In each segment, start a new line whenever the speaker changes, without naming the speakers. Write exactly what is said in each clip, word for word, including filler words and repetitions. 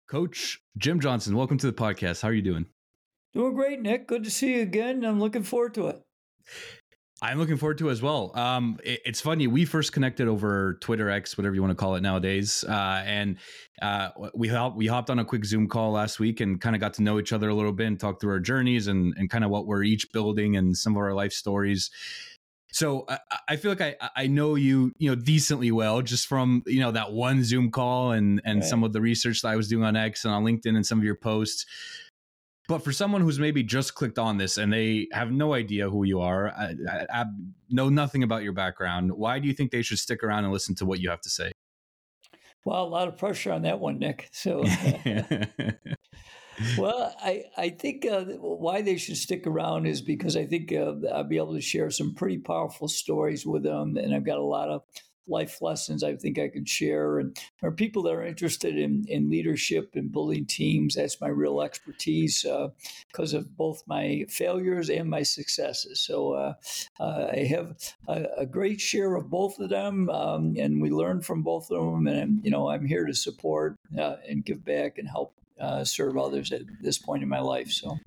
Coach Jim Johnson, welcome to the podcast. How are you doing?
Doing great, Nick. Good to see you again. I'm looking forward to it.
I'm looking forward to it as well. Um, it, it's funny. We first connected over Twitter X, whatever you want to call it nowadays. Uh, and uh, we, hop, we hopped on a quick Zoom call last week and kind of got to know each other a little bit and talk through our journeys and, and kind of what we're each building and some of our life stories. So I, I feel like I, I know you, you know, decently well, just from, you know, that one Zoom call and, and
Right.
some of the research that I was doing on X and on LinkedIn and some of your posts. But for someone who's maybe just clicked on this and they have no idea who you are, I, I, I know nothing about your background, why do you think they should stick around and listen to what you have to say?
Well, a lot of pressure on that one, Nick. So, well, I, I think uh, why they should stick around is because I think uh, I'll be able to share some pretty powerful stories with them. And I've got a lot of life lessons I think I could share. And there are people that are interested in, in leadership and building teams. That's my real expertise because uh, of both my failures and my successes. So uh, uh, I have a, a great share of both of them, um, and we learn from both of them. And, you know, I'm here to support uh, and give back and help uh, serve others at this point in my life. So.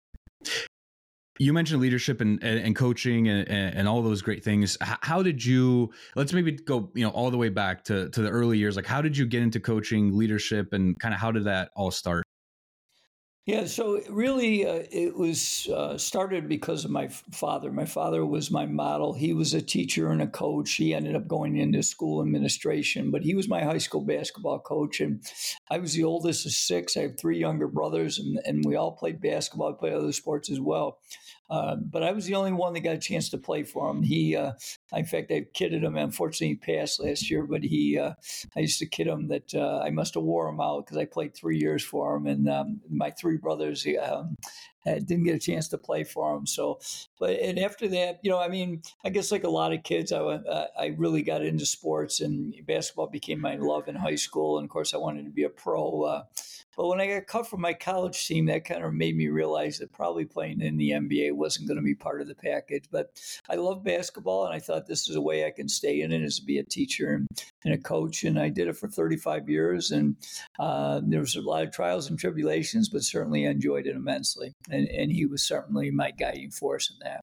You mentioned leadership and, and, and coaching and, and all those great things. How did you, let's maybe go, you know, all the way back to, to the early years. Like, how did you get into coaching, leadership, and kind of how did that all start?
Yeah, so really uh, it was uh, started because of my f- father. My father was my model. He was a teacher and a coach. He ended up going into school administration, but he was my high school basketball coach. And I was the oldest of six. I have three younger brothers, and, and we all played basketball. I played other sports as well. Uh, but I was the only one that got a chance to play for him. He, uh, in fact, I kidded him. Unfortunately, he passed last year, but he, uh, I used to kid him that uh, I must have wore him out because I played three years for him, and um, my three brothers um, didn't get a chance to play for him. So, but and after that, you know, I mean, I guess like a lot of kids, I uh, I really got into sports, and basketball became my love in high school, and of course, I wanted to be a pro. Uh, But when I got cut from my college team, that kind of made me realize that probably playing in the N B A wasn't going to be part of the package. But I love basketball, and I thought this is a way I can stay in it, is to be a teacher and, and a coach. And I did it for thirty-five years, and uh, there was a lot of trials and tribulations, but certainly I enjoyed it immensely. And, and he was certainly my guiding force in that.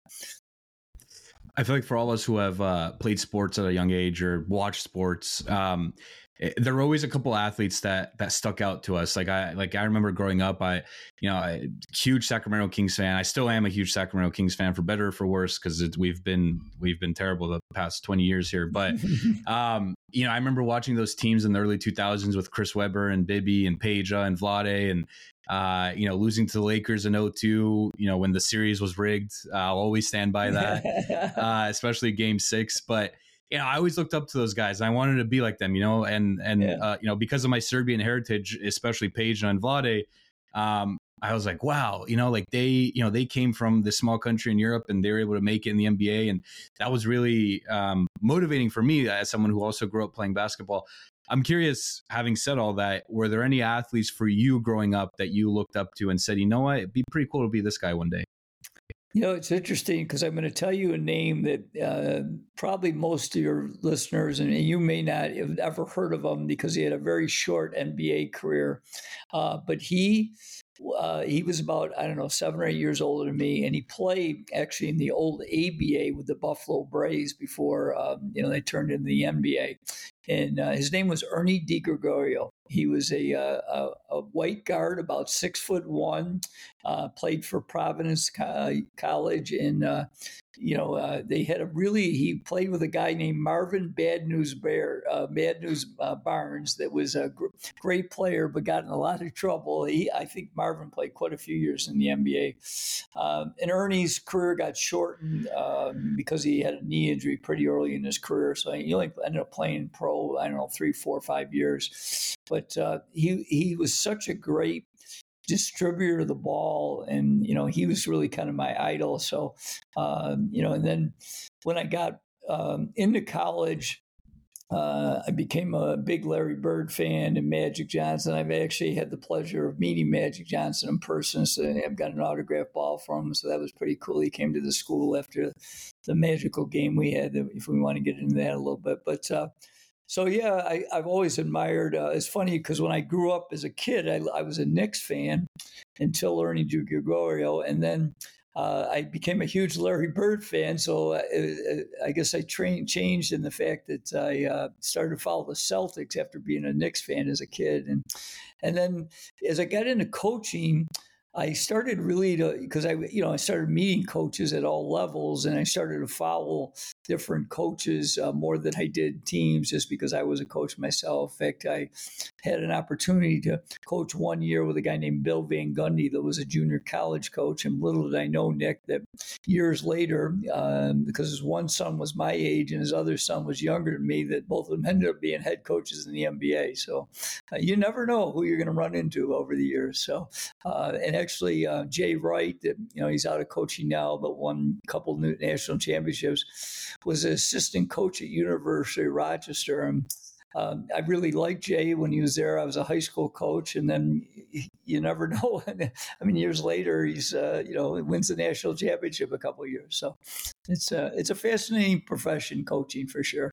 I feel like for all of us who have uh, played sports at a young age or watched sports, um, it, there were always a couple athletes that that stuck out to us. Like I like I remember growing up, I you know, I, huge Sacramento Kings fan. I still am a huge Sacramento Kings fan, for better or for worse, because we've been we've been terrible the past twenty years here. But um, you know, I remember watching those teams in the early two thousands with Chris Webber and Bibby and Peja and Vlade and. Uh, you know, losing to the Lakers in oh two, you know, when the series was rigged. uh, I'll always stand by that, uh, especially game six. But, you know, I always looked up to those guys. And I wanted to be like them, you know, and, and yeah. uh, you know, because of my Serbian heritage, especially Peja and Vlade, um, I was like, wow, you know, like they, you know, they came from this small country in Europe and they were able to make it in the N B A. And that was really um, motivating for me as someone who also grew up playing basketball. I'm curious, having said all that, were there any athletes for you growing up that you looked up to and said, you know what, it'd be pretty cool to be this guy one day?
You know, it's interesting because I'm going to tell you a name that uh, probably most of your listeners, and you may not have ever heard of him because he had a very short N B A career. Uh, but he uh, he was about, I don't know, seven or eight years older than me. And he played actually in the old A B A with the Buffalo Braves before, um, you know, they turned into the N B A. And uh, his name was Ernie DiGregorio. He was a, uh, a, a white guard, about six foot one, uh, played for Providence Co- College. And, uh, you know, uh, they had a really, he played with a guy named Marvin Bad News Bear, uh, Bad News uh, Barnes, that was a gr- great player, but got in a lot of trouble. He, I think Marvin played quite a few years in the N B A. Um, and Ernie's career got shortened um, because he had a knee injury pretty early in his career. So he only ended up playing pro, I don't know, three, four, five years. But uh, he he was such a great distributor of the ball, and you know he was really kind of my idol. So uh, you know, and then when I got um, into college, uh, I became a big Larry Bird fan and Magic Johnson. I've actually had the pleasure of meeting Magic Johnson in person, so I've got an autographed ball from him. So that was pretty cool. He came to the school after the magical game we had, if we want to get into that a little bit, but. Uh, So yeah, I, I've always admired. Uh, it's funny because when I grew up as a kid, I, I was a Knicks fan until learning Drew Gregorio, and then uh, I became a huge Larry Bird fan. So uh, I guess I trained changed in the fact that I uh, started to follow the Celtics after being a Knicks fan as a kid, and and then as I got into coaching, I started really to, because I, you know, I started meeting coaches at all levels, and I started to follow different coaches uh, more than I did teams, just because I was a coach myself. In fact, I had an opportunity to coach one year with a guy named Bill Van Gundy that was a junior college coach. And little did I know, Nick, that years later, um, because his one son was my age and his other son was younger than me, that both of them ended up being head coaches in the N B A. So uh, you never know who you're going to run into over the years. So, uh, and actually, uh, Jay Wright, that, you know, he's out of coaching now, but won a couple of national championships, was an assistant coach at University of Rochester. And um, I really liked Jay when he was there. I was a high school coach, and then you never know. I mean, years later, he's uh, you know wins the national championship a couple of years. So it's a it's a fascinating profession, coaching, for sure.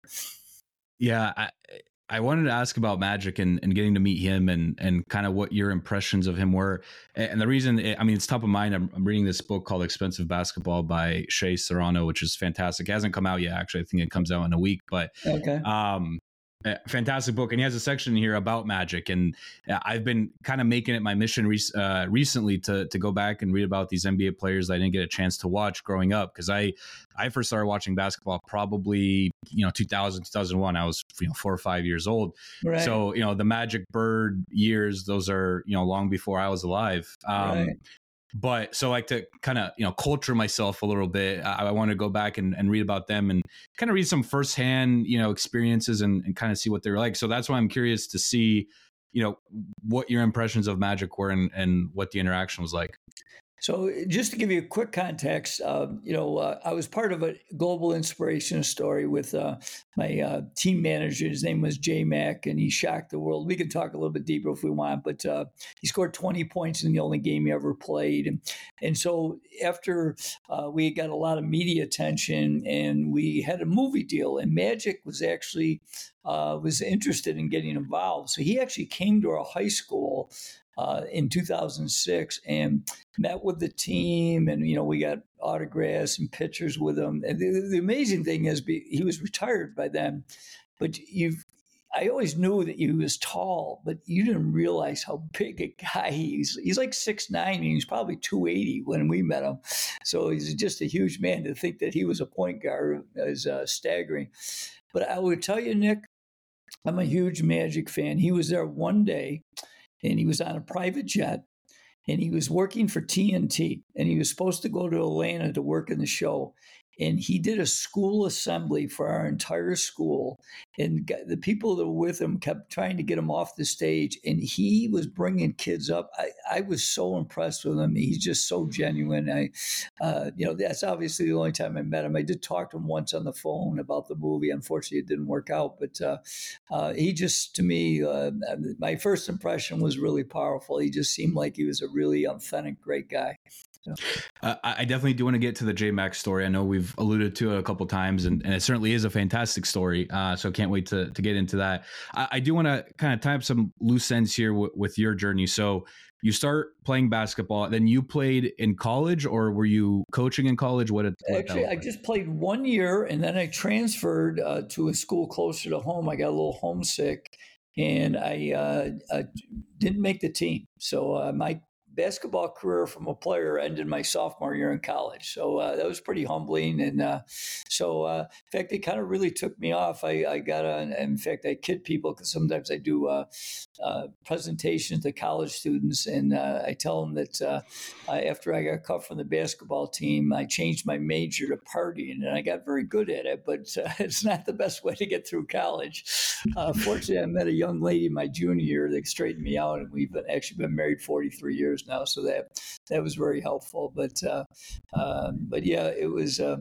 Yeah, I, I wanted to ask about Magic and, and getting to meet him and and kind of what your impressions of him were. And the reason, it, I mean, it's top of mind. I'm, I'm reading this book called Expensive Basketball by Shea Serrano, which is fantastic. It hasn't come out yet, actually. I think it comes out in a week. But
okay.
um, fantastic book, and he has a section here about Magic, and I've been kind of making it my mission re- uh, recently to to go back and read about these N B A players that I didn't get a chance to watch growing up, because I I first started watching basketball probably you know two thousand, two thousand one. I was you know four or five years old,
right.
So you know the Magic Bird years, those are you know long before I was alive. Um,
right.
But so like to kind of, you know, culture myself a little bit. I, I want to go back and, and read about them and kind of read some firsthand, you know, experiences and, and kind of see what they're like. So that's why I'm curious to see, you know, what your impressions of Magic were and, and what the interaction was like.
So just to give you a quick context, uh, you know, uh, I was part of a global inspiration story with uh, my uh, team manager. His name was J Mac, and he shocked the world. We can talk a little bit deeper if we want, but uh, he scored twenty points in the only game he ever played. And, and so after uh, we got a lot of media attention, and we had a movie deal, and Magic was actually uh, was interested in getting involved. So he actually came to our high school Uh, in two thousand six and met with the team, and you know we got autographs and pictures with him. And the, the amazing thing is, be, he was retired by then, but you've. I always knew that he was tall, but you didn't realize how big a guy he is. He's like six nine, and he's probably two eighty when we met him. So he's just a huge man. To think that he was a point guard is uh, staggering. But I would tell you, Nick, I'm a huge Magic fan. He was there one day, and he was on a private jet, and he was working for T N T, and he was supposed to go to Atlanta to work in the show. And he did a school assembly for our entire school. And the people that were with him kept trying to get him off the stage. And he was bringing kids up. I, I was so impressed with him. He's just so genuine. I, uh, you know, that's obviously the only time I met him. I did talk to him once on the phone about the movie. Unfortunately, it didn't work out. But uh, uh, he just, to me, uh, my first impression was really powerful. He just seemed like he was a really authentic, great guy. So.
Uh, I definitely do want to get to the J Mac story. I know we've alluded to it a couple times, and, and it certainly is a fantastic story. Uh, so can't wait to to get into that. I, I do want to kind of tie up some loose ends here w- with your journey. So you start playing basketball, then you played in college, or were you coaching in college? What did what
actually? I just played one year, and then I transferred uh, to a school closer to home. I got a little homesick, and I uh, uh, didn't make the team. So uh, my basketball career from a player ended my sophomore year in college. So uh, that was pretty humbling. And uh, so, uh, in fact, it kind of really took me off. I, I got on, in fact, I kid people because sometimes I do uh, uh, presentations to college students. And uh, I tell them that uh, I, after I got cut from the basketball team, I changed my major to partying, and I got very good at it, but uh, it's not the best way to get through college. Uh, fortunately, I met a young lady my junior year that straightened me out, and we've been, actually been married forty-three years now, so that that was very helpful. But uh, uh, but yeah, it was uh,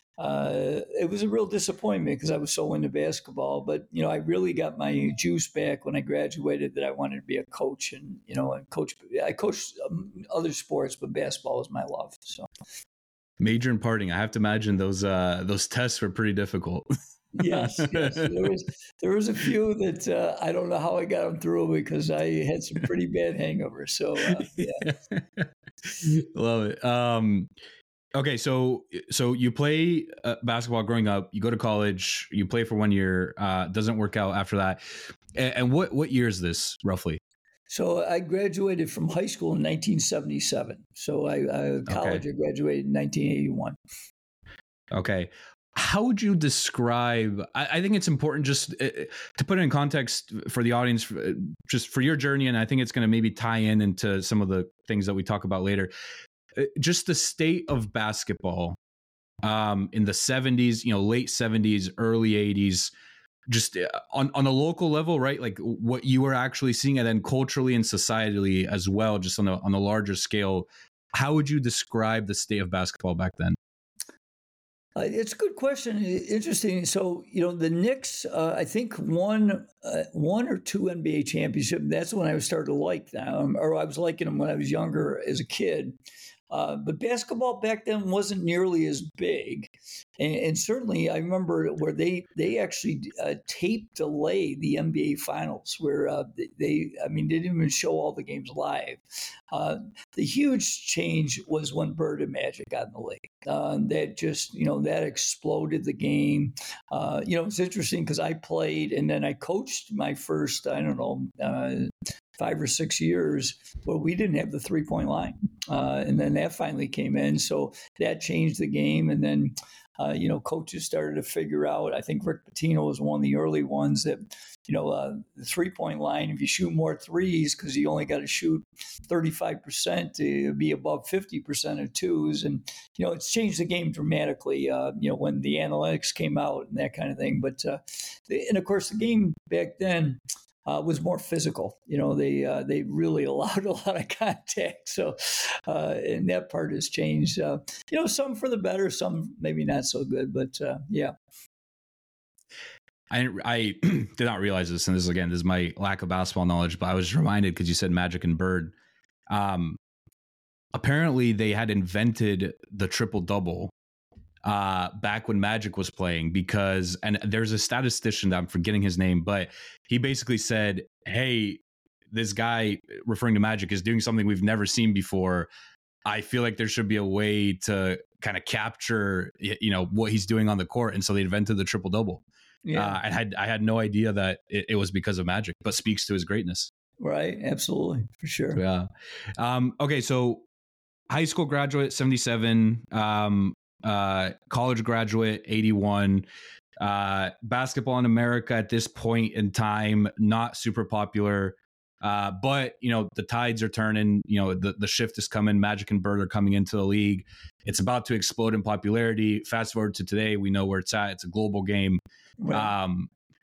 uh, it was a real disappointment because I was so into basketball. But you know, I really got my juice back when I graduated that I wanted to be a coach, and you know, and coach. I coached um, other sports, but basketball was my love. So
major and parting. I have to imagine those uh, those tests were pretty difficult.
Yes, yes. There was there was a few that uh, I don't know how I got them through because I had some pretty bad hangovers. So uh, yeah.
Love it. Um, okay, so so you play uh, basketball growing up. You go to college. You play for one year. Uh, doesn't work out after that. And, and what what year is this roughly?
So I graduated from high school in nineteen seventy-seven. So I, I
Okay.
college I graduated in nineteen eighty-one.
Okay. How would you describe? I, I think it's important just uh, to put it in context for the audience, uh, just for your journey, and I think it's going to maybe tie in into some of the things that we talk about later. Uh, Just the state of basketball um, in the seventies, you know, late seventies, early eighties, just uh, on on a local level, right? Like what you were actually seeing, and then culturally and societally as well, just on a on a larger scale. How would you describe the state of basketball back then?
Uh, it's a good question. Interesting. So you know the Knicks, uh, I think won uh, one or two N B A championship. That's when I was starting to like them, or I was liking them when I was younger as a kid. Uh, but basketball back then wasn't nearly as big, and, and certainly I remember where they they actually uh, tape delay the N B A finals, where uh, they I mean they didn't even show all the games live. Uh, the huge change was when Bird and Magic got in the league. Uh, that just you know that exploded the game. Uh, you know it's interesting because I played and then I coached my first I don't know. Uh, five or six years where we didn't have the three point line. Uh, and then that finally came in. So that changed the game. And then, uh, you know, coaches started to figure out, I think Rick Pitino was one of the early ones that, you know, uh, the three point line, if you shoot more threes, because you only got to shoot thirty-five percent to be above fifty percent of twos. And, you know, it's changed the game dramatically, uh, you know, when the analytics came out and that kind of thing. But, uh, and of course, the game back then, uh, was more physical. You know, they uh, they really allowed a lot of contact. So, uh, and that part has changed. Uh, you know, some for the better, some maybe not so good. But uh, yeah.
I I did not realize this, and this is again, this is my lack of basketball knowledge, but I was reminded because you said Magic and Bird. Um, apparently, they had invented the triple double uh, back when Magic was playing because, and there's a statistician that I'm forgetting his name, but he basically said, "Hey, this guy referring to Magic is doing something we've never seen before. I feel like there should be a way to kind of capture, you know, what he's doing on the court." And so they invented the triple double.
Yeah.
Uh, I had I had no idea that it, it was because of Magic, but speaks to his greatness.
Right. Absolutely. For sure.
Yeah. Um, okay. So high school graduate, seventy-seven, um, uh, college graduate, eighty-one, uh, basketball in America at this point in time, not super popular. Uh, but, you know, the tides are turning, you know, the, the shift is coming. Magic and Bird are coming into the league. It's about to explode in popularity. Fast forward to today, we know where it's at. It's a global game.
Right.
Um,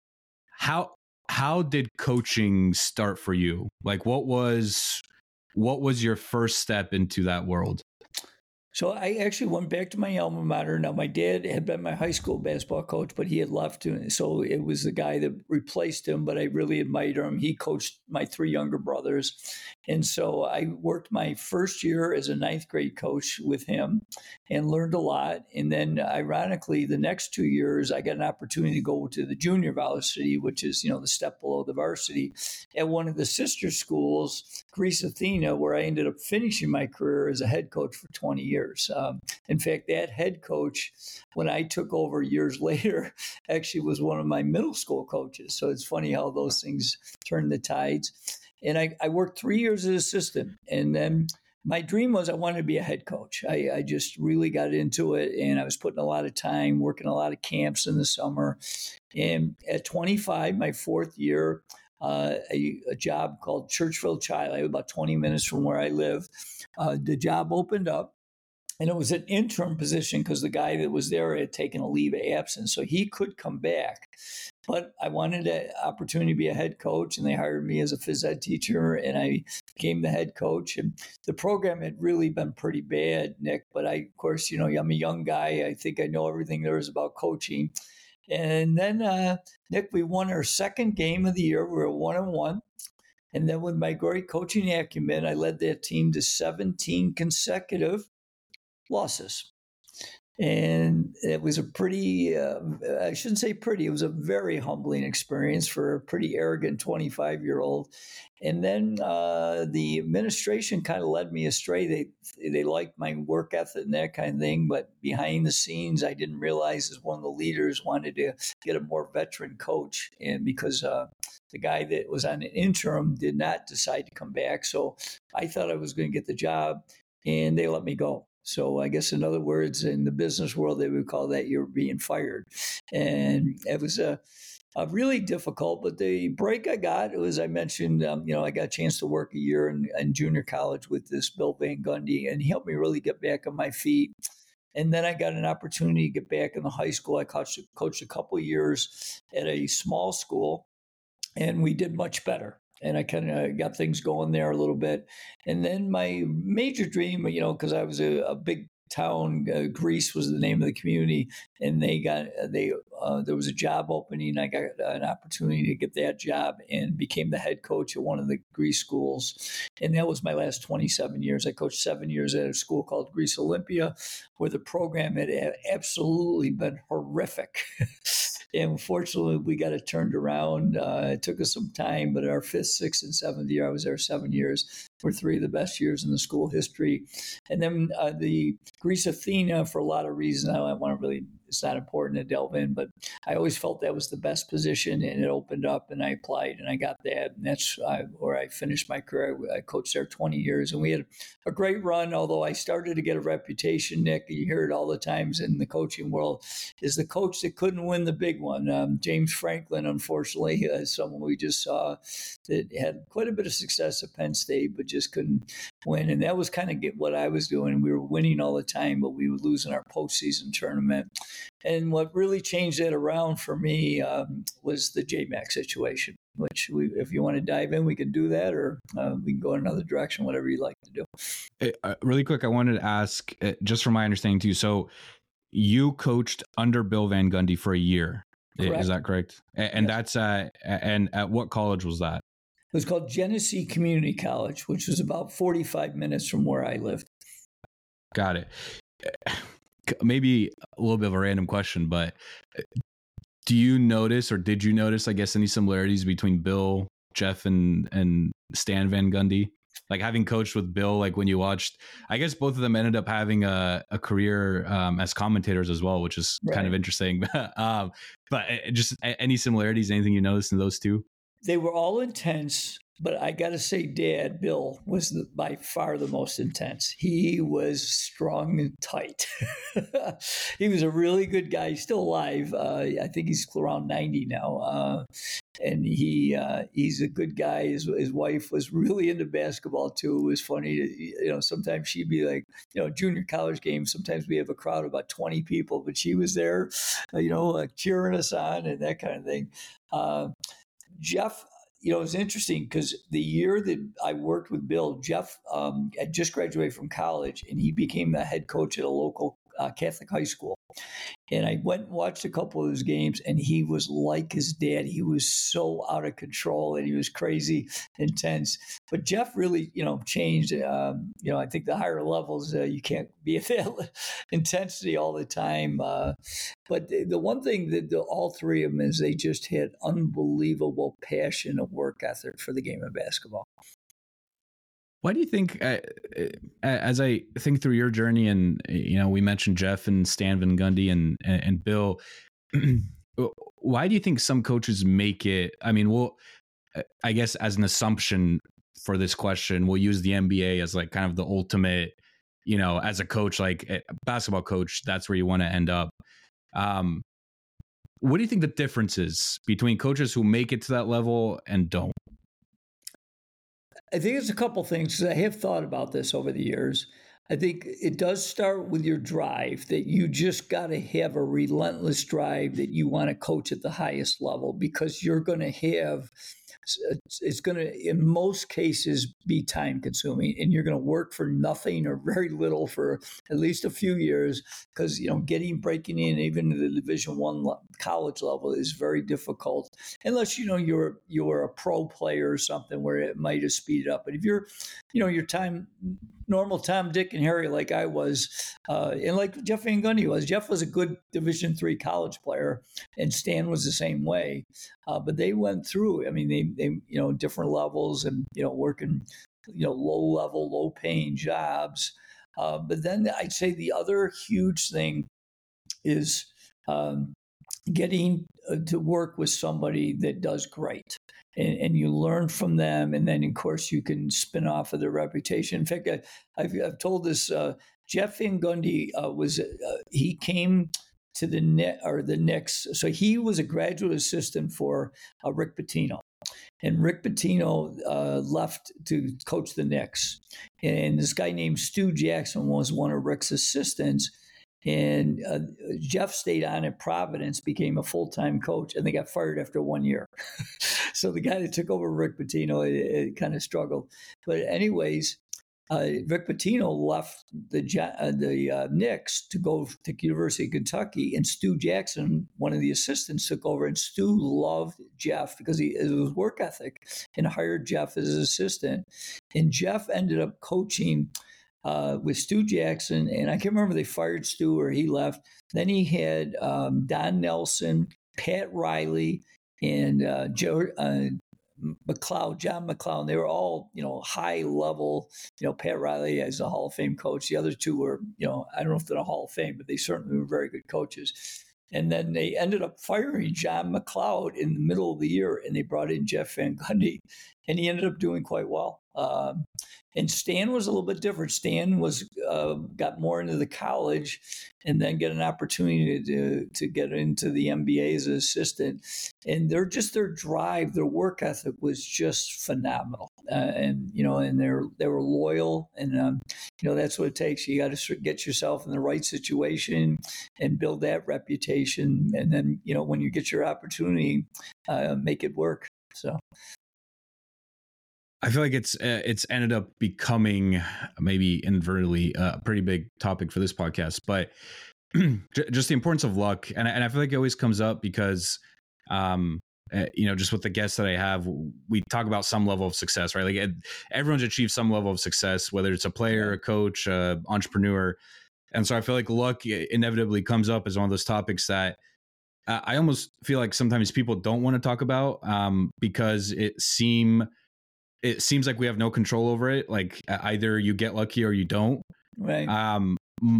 how how did coaching start for you? Like, what was what was your first step into that world?
So I actually went back to my alma mater. Now, my dad had been my high school basketball coach, but he had left. So it was the guy that replaced him, but I really admired him. He coached my three younger brothers. And so I worked my first year as a ninth grade coach with him and learned a lot. And then ironically, the next two years, I got an opportunity to go to the junior varsity, which is, you know, the step below the varsity at one of the sister schools, Greece Athena, where I ended up finishing my career as a head coach for twenty years. Um, in fact, that head coach, when I took over years later, actually was one of my middle school coaches. So it's funny how those things turn the tides. And I, I worked three years as assistant. And then my dream was I wanted to be a head coach. I, I just really got into it. And I was putting a lot of time, working a lot of camps in the summer. And at twenty-five, my fourth year, uh, a, a job called Churchville Child, about twenty minutes from where I live, uh, the job opened up. And it was an interim position because the guy that was there had taken a leave of absence, so he could come back. But I wanted an opportunity to be a head coach, and they hired me as a phys ed teacher, and I became the head coach. And the program had really been pretty bad, Nick. But I, of course, you know, I'm a young guy. I think I know everything there is about coaching. And then, uh, Nick, we won our second game of the year. We were one and one. And then with my great coaching acumen, I led that team to seventeen consecutive losses. And it was a pretty, uh, I shouldn't say pretty, it was a very humbling experience for a pretty arrogant twenty-five year old. And then uh, the administration kind of led me astray. They they liked my work ethic and that kind of thing, but behind the scenes, I didn't realize as one of the leaders wanted to get a more veteran coach, and because uh, the guy that was on an interim did not decide to come back, so I thought I was going to get the job, and they let me go. So I guess, in other words, in the business world, they would call that you're being fired, and it was a uh, really difficult. But the break I got was, I mentioned, um, you know, I got a chance to work a year in, in junior college with this Bill Van Gundy, and he helped me really get back on my feet. And then I got an opportunity to get back in the high school. I coached, coached a couple of years at a small school, and we did much better. And I kind of got things going there a little bit. And then my major dream, you know, because I was a, a big town, uh, Greece was the name of the community, and they got they uh, there was a job opening. I got an opportunity to get that job and became the head coach at one of the Greece schools, and that was my last twenty-seven years. I coached seven years at a school called Greece Olympia, where the program had absolutely been horrific. And fortunately, we got it turned around. Uh, it took us some time, but our fifth, sixth, and seventh year, I was there seven years, were three of the best years in the school history. And then uh, the Greece Athena, for a lot of reasons, I don't want to really, it's not important to delve in, but I always felt that was the best position, and it opened up, and I applied, and I got that. And that's uh, where I finished my career. I coached there twenty years, and we had a great run, although I started to get a reputation, Nick, you hear it all the times in the coaching world, is the coach that couldn't win the big one. Um, James Franklin, unfortunately, is someone we just saw that had quite a bit of success at Penn State, but just couldn't win. And that was kind of get what I was doing. We were winning all the time, but we would lose in our postseason tournament. And what really changed that around for me um, was the J MAC situation, which we, if you want to dive in, we can do that, or uh, we can go in another direction, whatever you'd like to do.
Hey, uh, really quick, I wanted to ask, uh, just from my understanding too, so you coached under Bill Van Gundy for a year. Correct. Is that correct? And, and yes. that's uh, and at what college was that?
It was called Genesee Community College, which was about forty-five minutes from where I lived.
Got it. Maybe a little bit of a random question, but do you notice, or did you notice, I guess, any similarities between Bill, Jeff, and and Stan Van Gundy? Like, having coached with Bill, like when you watched, I guess both of them ended up having a, a career um, as commentators as well, which is right. kind of interesting. um, but just any similarities, anything you noticed in those two?
They were all intense, but I got to say, Dad, Bill, was the, by far the most intense. He was strong and tight. He was a really good guy. He's still alive. Uh, I think he's around ninety now. Uh, and he uh, he's a good guy. His, his wife was really into basketball, too. It was funny. To, you know, sometimes she'd be like, you know, junior college games, sometimes we have a crowd of about twenty people, but she was there, uh, you know, like cheering us on and that kind of thing. Uh, Jeff, you know, it's interesting because the year that I worked with Bill, Jeff um, had just graduated from college, and he became the head coach at a local uh, Catholic high school. And I went and watched a couple of his games, and he was like his dad. He was so out of control, and he was crazy intense. But Jeff really, you know, changed. Um, you know, I think the higher levels, uh, you can't be at that intensity all the time. Uh, but the, the one thing that the, all three of them is they just had unbelievable passion and work ethic for the game of basketball.
Why do you think, uh, as I think through your journey, and, you know, we mentioned Jeff and Stan Van Gundy and, and, and Bill, why do you think some coaches make it? I mean, well, I guess as an assumption for this question, we'll use the N B A as like kind of the ultimate, you know, as a coach, like a basketball coach, that's where you want to end up. Um, what do you think the difference is between coaches who make it to that level and don't?
I think it's a couple things, because I have thought about this over the years. I think it does start with your drive, that you just got to have a relentless drive that you want to coach at the highest level, because you're going to have it's, it's going to, in most cases, be time consuming, and you're going to work for nothing or very little for at least a few years because, you know, getting, breaking in even to the Division One college level is very difficult unless, you know, you're, you're a pro player or something where it might have speeded up. But if you're, you know, your time, normal Tom, Dick, and Harry, like I was, uh, and like Jeff Van Gundy was. Jeff was a good Division three college player, and Stan was the same way. Uh, but they went through. I mean, they, they, you know, different levels, and you know, working, you know, low level, low paying jobs. Uh, but then I'd say the other huge thing is um, getting uh, to work with somebody that does great. And, and you learn from them, and then of course you can spin off of their reputation. In fact, I, I've, I've told this. Uh, Jeff Van Gundy uh, was uh, he came to the net or the Knicks, so he was a graduate assistant for uh, Rick Pitino, and Rick Pitino uh, left to coach the Knicks, and this guy named Stu Jackson was one of Rick's assistants. And uh, Jeff stayed on at Providence, became a full-time coach, and they got fired after one year. So the guy that took over Rick Pitino, it, it kind of struggled. But anyways, uh, Rick Pitino left the uh, the uh, Knicks to go to University of Kentucky, and Stu Jackson, one of the assistants, took over. And Stu loved Jeff because he it was work ethic, and hired Jeff as his assistant. And Jeff ended up coaching Uh, with Stu Jackson, and I can't remember they fired Stu or he left. Then he had um, Don Nelson, Pat Riley, and uh, Joe uh, McLeod, John McLeod. They were all, you know, high level. You know, Pat Riley as a Hall of Fame coach. The other two were, you know, I don't know if they're a Hall of Fame, but they certainly were very good coaches. And then they ended up firing John McLeod in the middle of the year, and they brought in Jeff Van Gundy, and he ended up doing quite well. Um, and Stan was a little bit different. Stan was uh, got more into the college, and then get an opportunity to to get into the N B A as an assistant. And they're just their drive, their work ethic was just phenomenal. Uh, and you know, and they're they were loyal, and um, you know that's what it takes. You got to get yourself in the right situation and build that reputation, and then you know when you get your opportunity, uh, make it work. So.
I feel like it's uh, it's ended up becoming maybe inadvertently a pretty big topic for this podcast, but just the importance of luck, and and I feel like it always comes up because, um, uh, you know, just with the guests that I have, we talk about some level of success, right? Like everyone's achieved some level of success, whether it's a player, a coach, uh, entrepreneur, and so I feel like luck inevitably comes up as one of those topics that I almost feel like sometimes people don't want to talk about um, because it seem. It seems like we have no control over it. Like either you get lucky or you don't.
Right.
Um,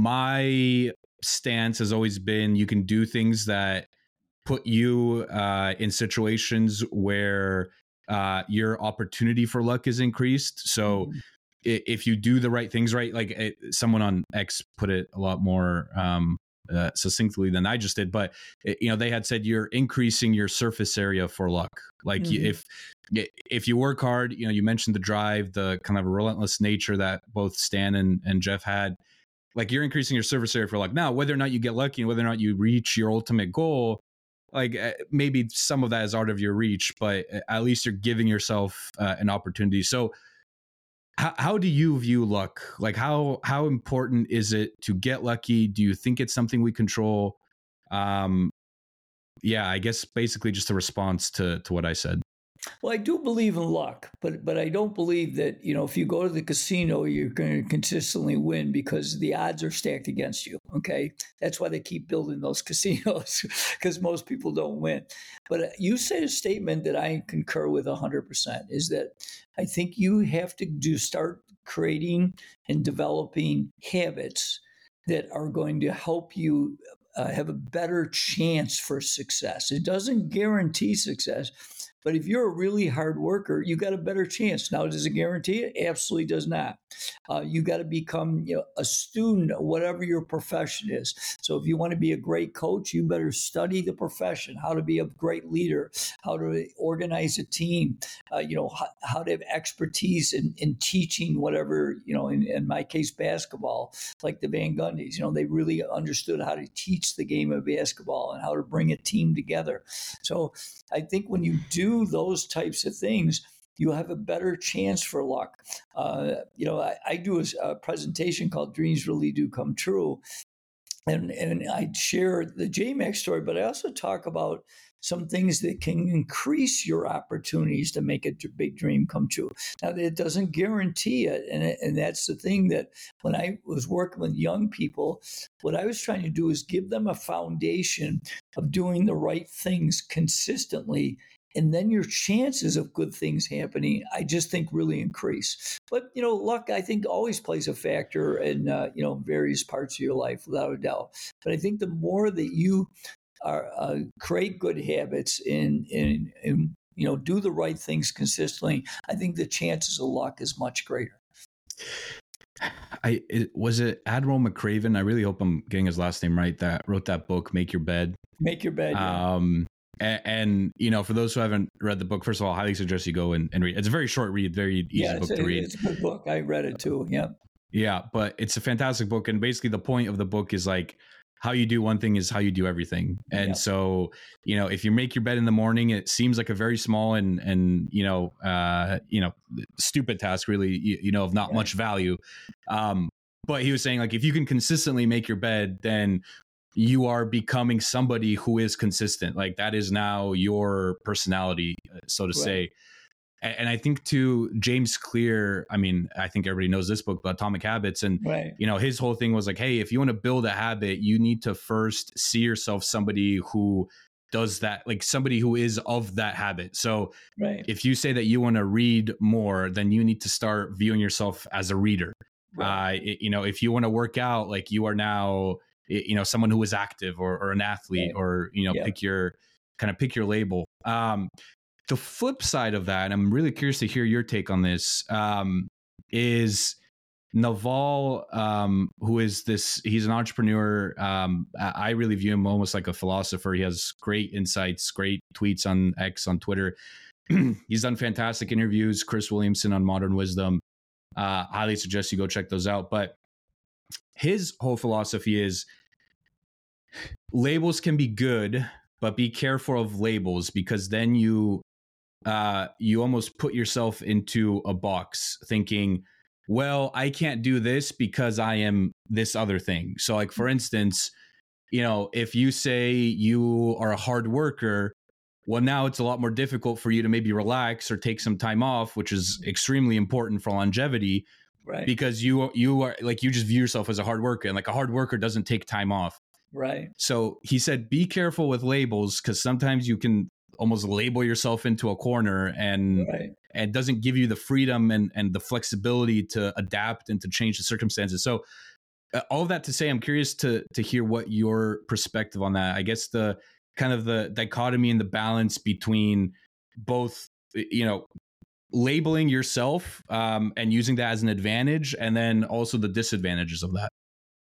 my stance has always been you can do things that put you uh, in situations where uh, your opportunity for luck is increased. So mm-hmm. if you do the right things right, like it, someone on X put it a lot more um, uh, succinctly than I just did, but it, you know, they had said you're increasing your surface area for luck. Like mm-hmm. if if you work hard, you know, you mentioned the drive, the kind of relentless nature that both Stan and, and Jeff had, like you're increasing your surface area for luck. Now, whether or not you get lucky and whether or not you reach your ultimate goal, like maybe some of that is out of your reach, but at least you're giving yourself uh, an opportunity. So how, how do you view luck? Like how, how important is it to get lucky? Do you think it's something we control? Um, yeah, I guess basically just a response to, to what I said.
Well, I do believe in luck, but but I don't believe that, you know, if you go to the casino, you're going to consistently win because the odds are stacked against you. Okay. That's why they keep building those casinos because most people don't win. But you said a statement that I concur with one hundred percent is that I think you have to do start creating and developing habits that are going to help you uh, have a better chance for success. It doesn't guarantee success. But if you're a really hard worker, you got a better chance. Now, does it guarantee it? Absolutely does not. Uh, you got to become you know, a student, whatever your profession is. So if you want to be a great coach, you better study the profession, how to be a great leader, how to organize a team, uh, you know, how, how to have expertise in, in teaching whatever, you know, in, in my case, basketball, like the Van Gundys. You know, they really understood how to teach the game of basketball and how to bring a team together. So I think when you do do those types of things, you have a better chance for luck. Uh, you know, I, I do a, a presentation called Dreams Really Do Come True. And, and I share the J MAC story, but I also talk about some things that can increase your opportunities to make a big dream come true. Now, it doesn't guarantee it. And, and that's the thing that when I was working with young people, what I was trying to do is give them a foundation of doing the right things consistently. And then your chances of good things happening, I just think, really increase. But, you know, luck, I think, always plays a factor in, uh, you know, various parts of your life, without a doubt. But I think the more that you are, uh, create good habits and, and, and, you know, do the right things consistently, I think the chances of luck is much greater.
I it, was it Admiral McRaven? I really hope I'm getting his last name right. That wrote that book, Make Your Bed.
Make Your Bed. Yeah.
Um, And, and, you know, for those who haven't read the book, first of all, I highly suggest you go and, and read. It's a very short read, very easy
yeah,
book
a,
to read.
It's a good book. I read it too. Yeah.
Yeah, but it's a fantastic book. And basically the point of the book is like, how you do one thing is how you do everything. And yeah. so, you know, if you make your bed in the morning, it seems like a very small and, and, you know, uh, you know, stupid task, really, you, you know, of not yeah. much value. Um, but he was saying, like, if you can consistently make your bed, then you are becoming somebody who is consistent. Like, that is now your personality, so to right. say. And I think to James Clear, I mean, I think everybody knows this book, but Atomic Habits. And,
right.
you know, his whole thing was like, hey, if you want to build a habit, you need to first see yourself somebody who does that, like somebody who is of that habit. So
right.
if you say that you want to read more, then you need to start viewing yourself as a reader. Right. Uh, it, you know, if you want to work out, like you are now, you know, someone who is active or, or an athlete right. or, you know, yeah. pick your kind of pick your label. Um, the flip side of that, and I'm really curious to hear your take on this, um, is Naval, um, who is this, he's an entrepreneur. Um, I really view him almost like a philosopher. He has great insights, great tweets on X, on Twitter. He's done fantastic interviews. Chris Williamson on Modern Wisdom. Uh, highly suggest you go check those out. But his whole philosophy is labels can be good, but be careful of labels, because then you uh, you almost put yourself into a box thinking, well, I can't do this because I am this other thing. So like, for instance, you know, if you say you are a hard worker, well, now it's a lot more difficult for you to maybe relax or take some time off, which is extremely important for longevity.
Right.
Because you you are like, you just view yourself as a hard worker, and like a hard worker doesn't take time off.
Right.
So he said, be careful with labels, because sometimes you can almost label yourself into a corner, and
right.
and doesn't give you the freedom and, and the flexibility to adapt and to change the circumstances. So uh, all of that to say, I'm curious to to hear what your perspective on that. I guess the kind of the dichotomy and the balance between both, you know, labeling yourself um, and using that as an advantage, and then also the disadvantages of that.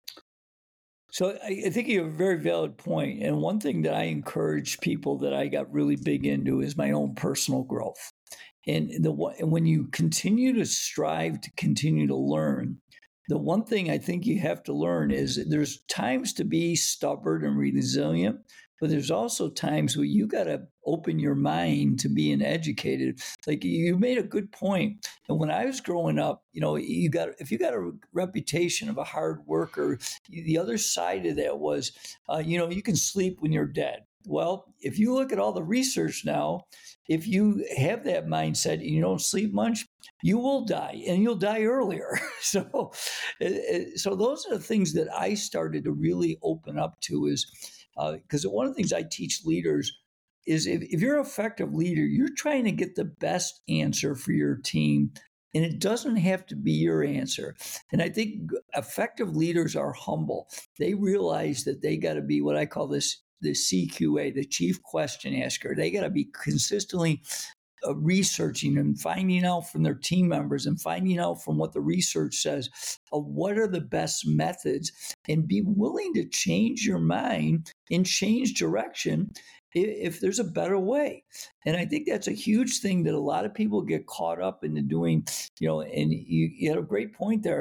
So I, I think you have a very valid point. And one thing that I encourage people that I got really big into is my own personal growth. And the and when you continue to strive to continue to learn, the one thing I think you have to learn is that there's times to be stubborn and resilient, but there's also times where you got to open your mind to being educated. Like you made a good point. And when I was growing up, you know, you got if you got a reputation of a hard worker, the other side of that was, uh, you know, you can sleep when you're dead. Well, if you look at all the research now, if you have that mindset and you don't sleep much, you will die, and you'll die earlier. so, so those are the things that I started to really open up to, is because uh, one of the things I teach leaders is if, if you're an effective leader, you're trying to get the best answer for your team, and it doesn't have to be your answer. And I think effective leaders are humble. They realize that they got to be what I call this the C Q A, the chief question asker. They got to be consistently uh, researching and finding out from their team members and finding out from what the research says of what are the best methods, and be willing to change your mind and change direction if, if there's a better way. And I think that's a huge thing that a lot of people get caught up into doing, you know, and you, you had a great point there.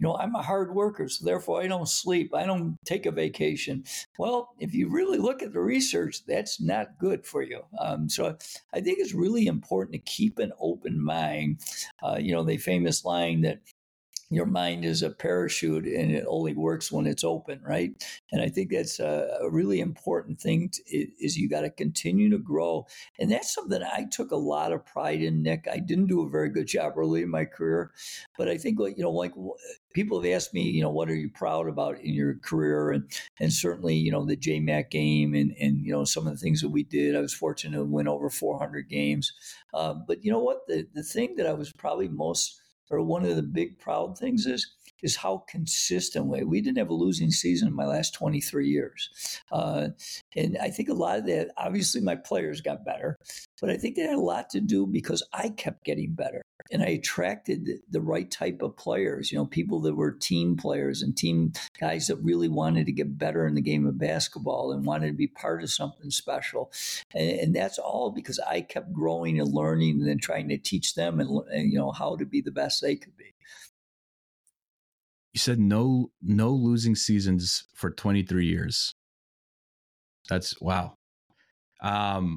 you know, I'm a hard worker, so therefore I don't sleep. I don't take a vacation. Well, if you really look at the research, that's not good for you. Um, so I think it's really important to keep an open mind. Uh, you know, the famous line that your mind is a parachute and it only works when it's open, right? And I think that's a, a really important thing to, is you got to continue to grow. And that's something I took a lot of pride in, Nick. I didn't do a very good job early in my career, but I think, like, you know, like people have asked me, you know, what are you proud about in your career? And and certainly, you know, the J MAC game and, and you know, some of the things that we did. I was fortunate to win over four hundred games. Uh, but you know what? The, the thing that I was probably most or one of the big proud things is is how consistent we we didn't have a losing season in my last twenty-three years. Uh, and I think a lot of that, obviously my players got better, but I think that had a lot to do because I kept getting better. And I attracted the right type of players, you know, people that were team players and team guys that really wanted to get better in the game of basketball and wanted to be part of something special. And, and that's all because I kept growing and learning and then trying to teach them and, and, you know, how to be the best they could be.
You said no, no losing seasons for twenty-three years. That's wow. Um,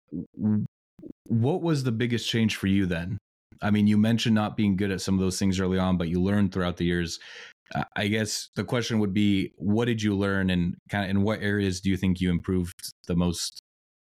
what was the biggest change for you then? I mean, you mentioned not being good at some of those things early on, but you learned throughout the years. I guess the question would be, what did you learn, and kind of in what areas do you think you improved the most?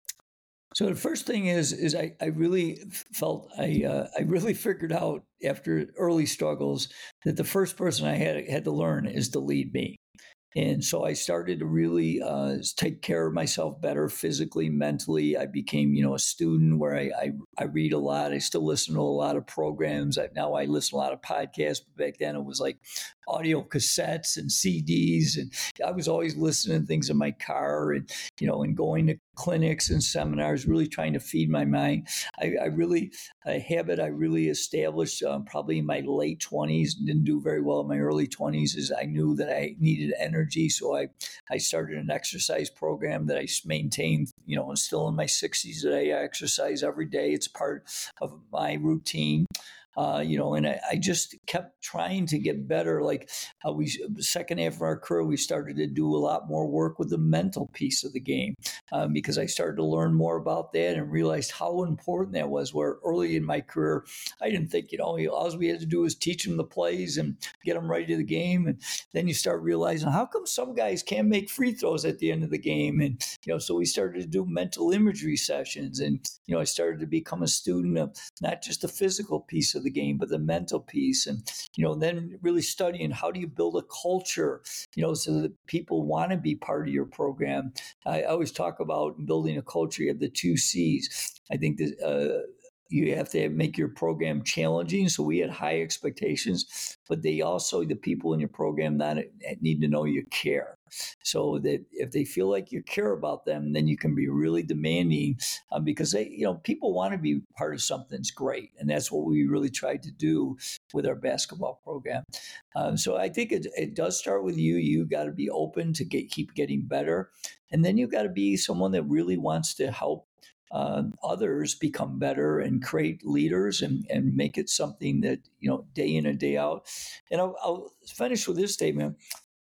So the first thing is, is I, I really felt I uh, I really figured out after early struggles that the first person I had had to learn is to lead me. And so I started to really uh, take care of myself better physically, mentally. I became, you know, a student where I, I, I read a lot. I still listen to a lot of programs. I, now I listen to a lot of podcasts. But back then it was like audio cassettes and C Ds. And I was always listening to things in my car and, you know, and going to clinics and seminars, really trying to feed my mind. I, I really, a habit I really established um, probably in my late twenties, didn't do very well in my early twenties, is I knew that I needed energy. So I, I started an exercise program that I maintained, you know, still in my sixties today. I exercise every day. It's part of my routine. Uh, you know, and I, I just kept trying to get better. Like uh, we, second half of our career, we started to do a lot more work with the mental piece of the game um, because I started to learn more about that and realized how important that was. Where early in my career, I didn't think, you know, all we had to do was teach them the plays and get them ready to the game. And then you start realizing, how come some guys can't make free throws at the end of the game? And, you know, so we started to do mental imagery sessions. And, you know, I started to become a student of not just the physical piece of the game, but the mental piece. And, you know, then really studying how do you build a culture, you know, so that people want to be part of your program. I always talk about building a culture. You have the two C's. I think that uh, you have to make your program challenging. So we had high expectations, but they also, the people in your program, not need to know you care. So that if they feel like you care about them, then you can be really demanding um, because they, you know, people want to be part of something's great. And that's what we really tried to do with our basketball program. Um, so I think it, it does start with you. You got to be open to get, keep getting better. And then you got to be someone that really wants to help Uh, others become better and create leaders and, and make it something that, you know, day in and day out. And I'll, I'll finish with this statement.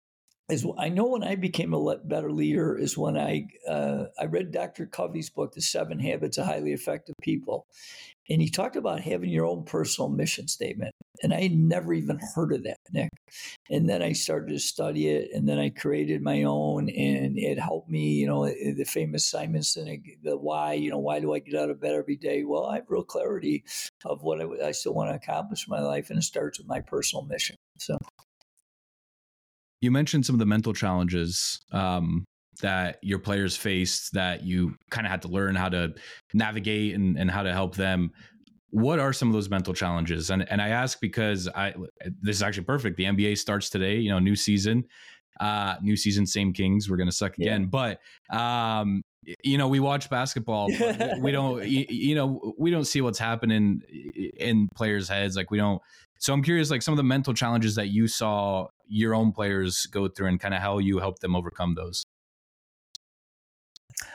Is I know when I became a better leader is when I uh, I read Doctor Covey's book, The Seven Habits of Highly Effective People. And he talked about having your own personal mission statement. And I had never even heard of that, Nick. And then I started to study it, and then I created my own, and it helped me, you know, the famous Simon Sinek, the why, you know, why do I get out of bed every day? Well, I have real clarity of what I, I still want to accomplish in my life, and it starts with my personal mission. So.
You mentioned some of the mental challenges um, that your players faced that you kind of had to learn how to navigate and, and how to help them. What are some of those mental challenges? And and I ask because I this is actually perfect. The N B A starts today, you know, new season, uh, new season, same Kings. We're going to suck again. Yeah. But, um, you know, we watch basketball. But we don't, you, you know, we don't see what's happening in players' heads. Like we don't. So I'm curious, like some of the mental challenges that you saw your own players go through and kind of how you help them overcome those.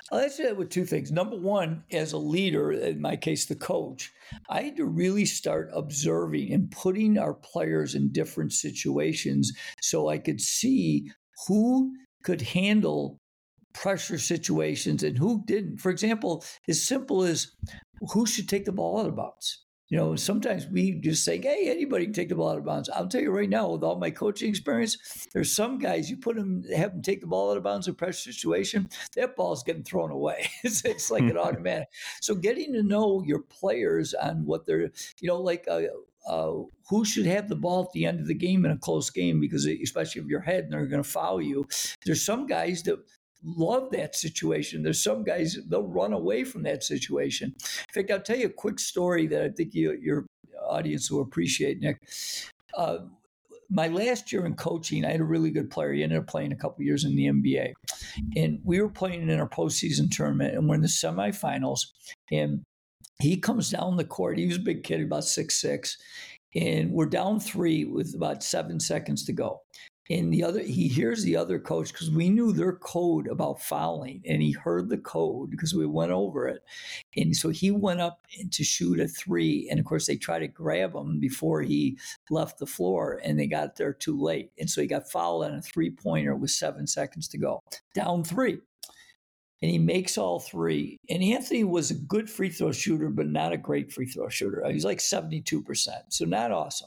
I'll answer that with two things. Number one, as a leader, in my case, the coach, I had to really start observing and putting our players in different situations so I could see who could handle pressure situations and who didn't. For example, as simple as who should take the ball out of bounds. You know, sometimes we just say, hey, anybody can take the ball out of bounds. I'll tell you right now, with all my coaching experience, there's some guys, you put them, have them take the ball out of bounds in a pressure situation, that ball's getting thrown away. it's, it's like an automatic. So getting to know your players on what they're, you know, like uh, uh, who should have the ball at the end of the game in a close game, because especially if you're ahead and they're going to foul you. There's some guys that love that situation. There's some guys, they'll run away from that situation. In fact, I'll tell you a quick story that I think you, your audience will appreciate, Nick. Uh, my last year in coaching, I had a really good player. He ended up playing a couple of years in the N B A. And we were playing in our postseason tournament, and we're in the semifinals. And he comes down the court. He was a big kid, about six six. And we're down three with about seven seconds to go. And the other, he hears the other coach, because we knew their code about fouling, and he heard the code because we went over it. And so he went up to shoot a three. And of course, they tried to grab him before he left the floor, and they got there too late. And so he got fouled on a three pointer with seven seconds to go, down three. And he makes all three. And Anthony was a good free throw shooter, but not a great free throw shooter. He's like seventy-two percent. So not awesome.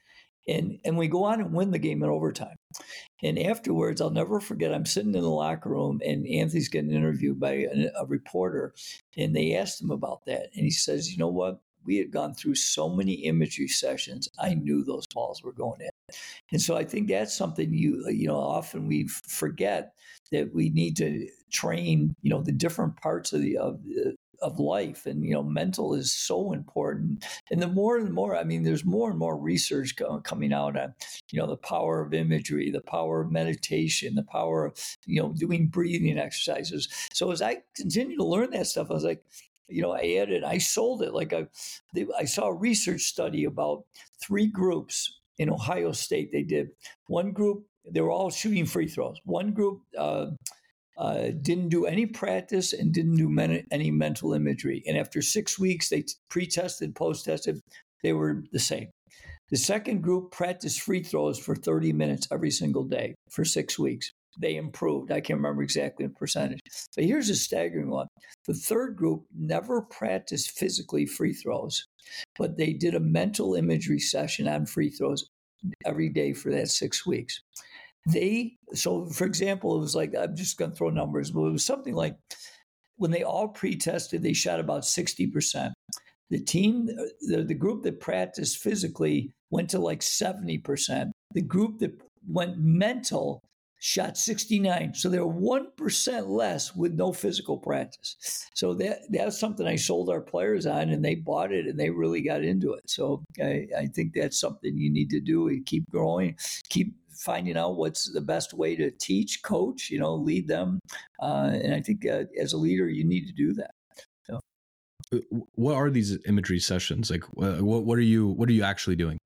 And and we go on and win the game in overtime. And afterwards, I'll never forget, I'm sitting in the locker room, and Anthony's getting interviewed by a, a reporter. And they asked him about that. And he says, you know what? We had gone through so many imagery sessions. I knew those balls were going in. And so I think that's something you, you know, often we forget, that we need to train, you know, the different parts of the, of the, of life. And, you know, mental is so important. And the more and more, I mean, there's more and more research go, coming out on, you know, the power of imagery, the power of meditation, the power of, you know, doing breathing exercises. So as I continue to learn that stuff, I was like, you know, I added, I sold it. Like I, they, I saw a research study about three groups in Ohio State. They did one group, they were all shooting free throws. One group, uh, Uh, didn't do any practice and didn't do men- any mental imagery. And after six weeks, they t- pre-tested, post-tested, they were the same. The second group practiced free throws for thirty minutes every single day for six weeks. They improved. I can't remember exactly the percentage. But here's a staggering one. The third group never practiced physically free throws, but they did a mental imagery session on free throws every day for that six weeks. They, so for example, it was like, I'm just going to throw numbers, but it was something like when they all pre-tested, they shot about sixty percent. The team, the, the group that practiced physically went to like seventy percent. The group that went mental shot sixty-nine. So they were one percent less with no physical practice. So that that's something I sold our players on, and they bought it and they really got into it. So I, I think that's something you need to do. You keep growing, keep finding out what's the best way to teach, coach, you know, lead them. Uh, and I think uh, as a leader, you need to do that. So.
What are these imagery sessions? Like, what, what are you, what are you actually doing?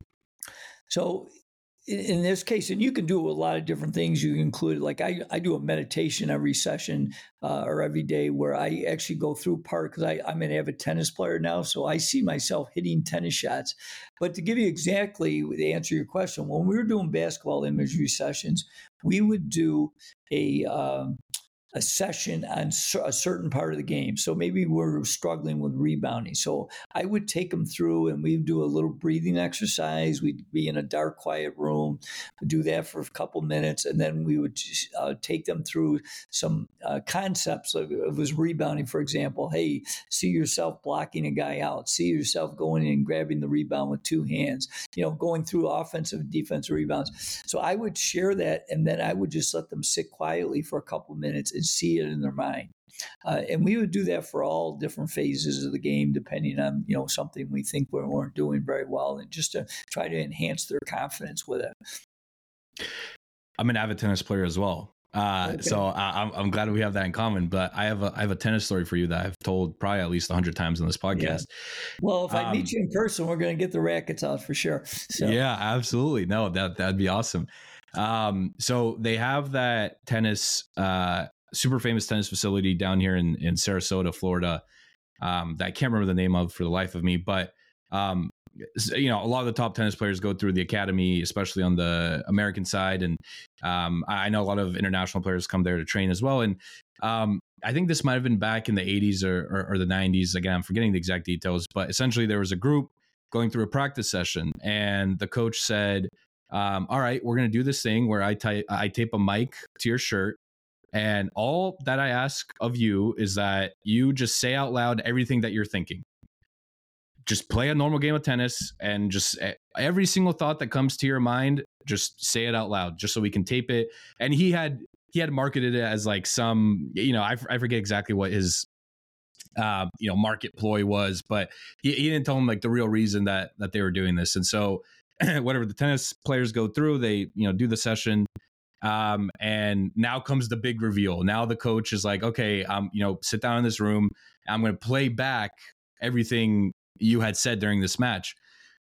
So in this case, and you can do a lot of different things. You can include, like I, I do a meditation every session uh, or every day where I actually go through part, because I'm an avid tennis player now. So I see myself hitting tennis shots. But to give you exactly the answer to your question, when we were doing basketball imagery sessions, we would do a um, a session on a certain part of the game. So maybe we're struggling with rebounding. So I would take them through and we'd do a little breathing exercise. We'd be in a dark, quiet room, do that for a couple minutes. And then we would uh, take them through some uh, concepts of, of was rebounding, for example. Hey, see yourself blocking a guy out. See yourself going in and grabbing the rebound with two hands, you know, going through offensive and defensive rebounds. So I would share that, and then I would just let them sit quietly for a couple minutes and see it in their mind. Uh, and we would do that for all different phases of the game, depending on, you know, something we think we weren't doing very well, and just to try to enhance their confidence with it.
I'm an avid tennis player as well. Uh, okay. So I, I'm, I'm glad we have that in common, but I have a, I have a tennis story for you that I've told probably at least a hundred times on this podcast.
Yeah. Well, if I um, meet you in person, we're going to get the rackets out for sure. So.
Yeah, absolutely. No, that, that'd be awesome. Um, so they have that tennis, uh, super famous tennis facility down here in, in Sarasota, Florida, um, that I can't remember the name of for the life of me. But, um, you know, a lot of the top tennis players go through the academy, especially on the American side. And um, I know a lot of international players come there to train as well. And um, I think this might have been back in the eighties or, or, or the nineties. Again, I'm forgetting the exact details, but essentially there was a group going through a practice session, and the coach said, um, all right, we're going to do this thing where I, ty- I tape a mic to your shirt. And all that I ask of you is that you just say out loud everything that you're thinking. Just play a normal game of tennis, and just every single thought that comes to your mind, just say it out loud, just so we can tape it. And he had he had marketed it as like some, you know, I, I forget exactly what his uh, you know, market ploy was, but he, he didn't tell him like the real reason that that they were doing this. And so whatever the tennis players go through, they, you know, do the session. Um, and now comes the big reveal. Now the coach is like, okay, um, you know, sit down in this room. I'm going to play back everything you had said during this match.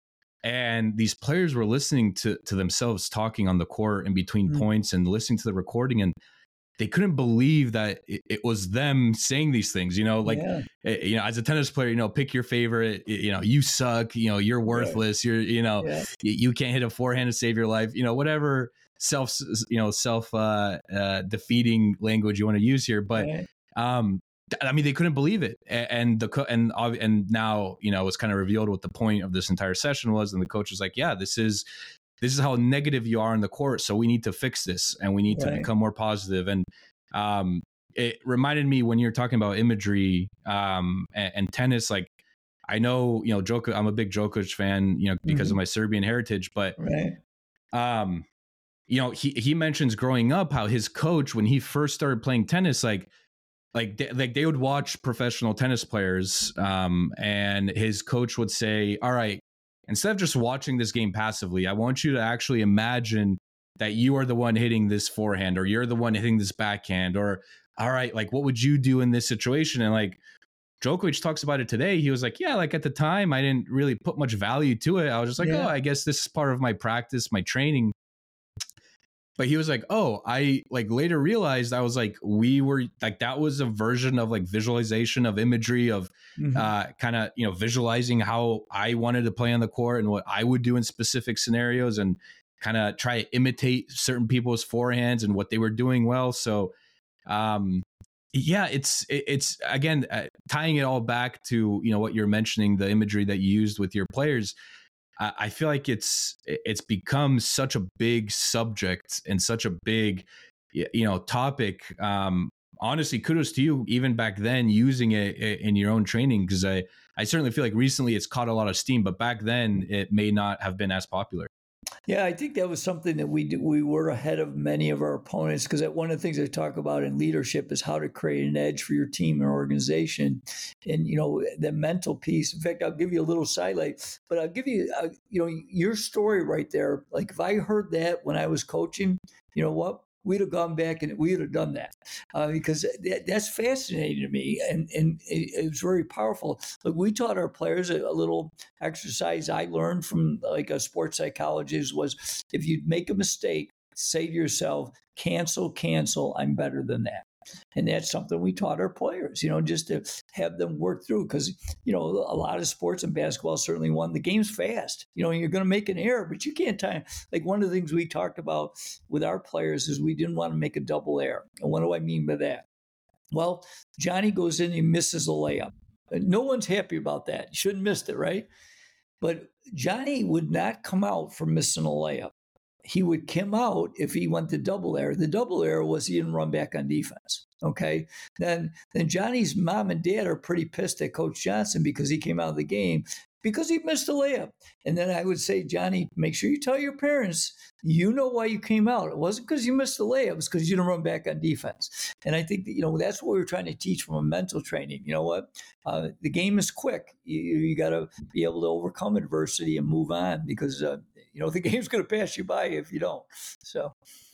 And these players were listening to, to themselves talking on the court in between mm-hmm. points and listening to the recording. And they couldn't believe that it, it was them saying these things, you know, like, yeah. you know, as a tennis player, you know, pick your favorite, you know, you suck, you know, you're worthless. Right. You're, you know, yeah. you, you can't hit a forehand to save your life, you know, whatever self, you know, self uh, uh, defeating language you want to use here. But, right. um, I mean, they couldn't believe it. And the, and, and now, you know, it's kind of revealed what the point of this entire session was. And the coach was like, yeah, this is, this is how negative you are on the court. So we need to fix this, and we need right. to become more positive. And um, it reminded me when you're talking about imagery um, and, and tennis, like, I know, you know, Djokovic, I'm a big Djokovic fan, you know, because mm-hmm. of my Serbian heritage, but,
right.
um, you know, he, he mentions growing up how his coach, when he first started playing tennis, like, like they, like they would watch professional tennis players, um, and his coach would say, all right, instead of just watching this game passively, I want you to actually imagine that you are the one hitting this forehand, or you're the one hitting this backhand, or, all right, like, what would you do in this situation? And like Djokovic talks about it today. He was like, yeah, like at the time I didn't really put much value to it. I was just like, yeah. oh, I guess this is part of my practice, my training. But he was like, oh, I like later realized I was like, we were like, that was a version of like visualization of imagery of mm-hmm. uh, kind of, you know, visualizing how I wanted to play on the court and what I would do in specific scenarios, and kind of try to imitate certain people's forehands and what they were doing well. So, um, yeah, it's, it's again, uh, tying it all back to, you know, what you're mentioning, the imagery that you used with your players. I feel like it's it's become such a big subject and such a big, you know, topic. Um, honestly, kudos to you, even back then, using it in your own training, because I, I certainly feel like recently it's caught a lot of steam, but back then it may not have been as popular.
Yeah, I think that was something that we do, we were ahead of many of our opponents, because one of the things I talk about in leadership is how to create an edge for your team and organization, and you know, the mental piece. In fact, I'll give you a little sidelight, but I'll give you, uh, you know, your story right there. Like if I heard that when I was coaching, you know what? We'd have gone back and we'd have done that uh, because that, that's fascinating to me. And, and it, it was very powerful. Like we taught our players a, a little exercise I learned from like a sports psychologist was, if you make a mistake, say to yourself, cancel, cancel, I'm better than that. And that's something we taught our players, you know, just to have them work through, because, you know, a lot of sports and basketball certainly won. The game's fast, you know, you're going to make an error, but you can't time. Like one of the things we talked about with our players is we didn't want to make a double error. And what do I mean by that? Well, Johnny goes in and he misses a layup. No one's happy about that. You shouldn't have missed it, right? But Johnny would not come out for missing a layup. He would come out if he went to double error. The double error was he didn't run back on defense. Okay. Then, then Johnny's mom and dad are pretty pissed at Coach Johnson because he came out of the game because he missed a layup. And then I would say, Johnny, make sure you tell your parents, you know why you came out. It wasn't because you missed the layup. It was because you didn't run back on defense. And I think that, you know, that's what we're trying to teach from a mental training. You know what? Uh, the game is quick. You, you got to be able to overcome adversity and move on, because, uh, you know, the game's going to pass you by if you don't. So.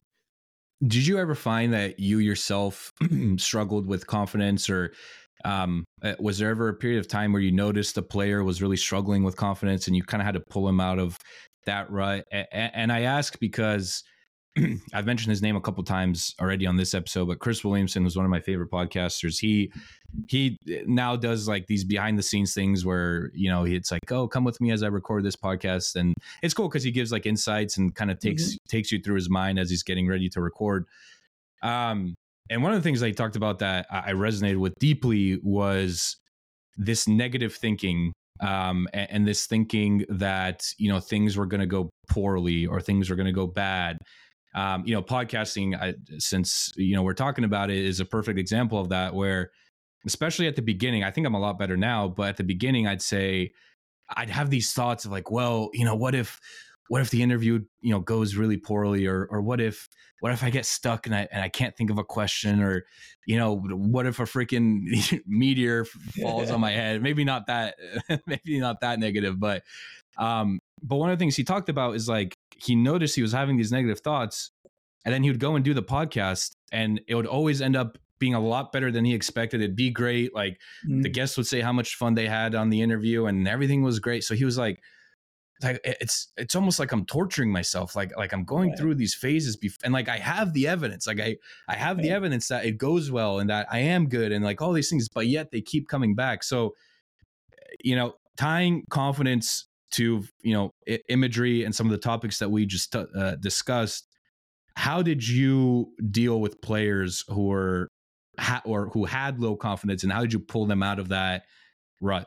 Did you ever find that you yourself struggled with confidence, or um, was there ever a period of time where you noticed the player was really struggling with confidence and you kind of had to pull him out of that rut? And I ask because I've mentioned his name a couple times already on this episode, but Chris Williamson was one of my favorite podcasters. He he now does like these behind the scenes things where, you know, it's like, oh, come with me as I record this podcast. And it's cool because he gives like insights and kind of takes mm-hmm. takes you through his mind as he's getting ready to record. Um, and one of the things that he talked about that I resonated with deeply was this negative thinking. Um, and, and this thinking that, you know, things were going to go poorly or things were going to go bad. Um, you know, podcasting, I, since, you know, we're talking about it, is a perfect example of that, where especially at the beginning, I think I'm a lot better now, but at the beginning, I'd say I'd have these thoughts of like, well, you know, what if, what if the interview, you know, goes really poorly, or, or what if, what if I get stuck and I, and I can't think of a question, or, you know, what if a freaking meteor falls on my head? Maybe not that, maybe not that negative, but, um, but one of the things he talked about is like, he noticed he was having these negative thoughts, and then he would go and do the podcast, and it would always end up being a lot better than he expected. It'd be great. Like mm-hmm. the guests would say how much fun they had on the interview, and everything was great. So he was like, like it's it's almost like I'm torturing myself. Like like I'm going right. through these phases, bef- and like I have the evidence. Like I I have right. the evidence that it goes well and that I am good and like all these things, but yet they keep coming back. So, you know, tying confidence to, you know, I- imagery and some of the topics that we just uh, discussed. How did you deal with players who were ha- or who had low confidence, and how did you pull them out of that rut?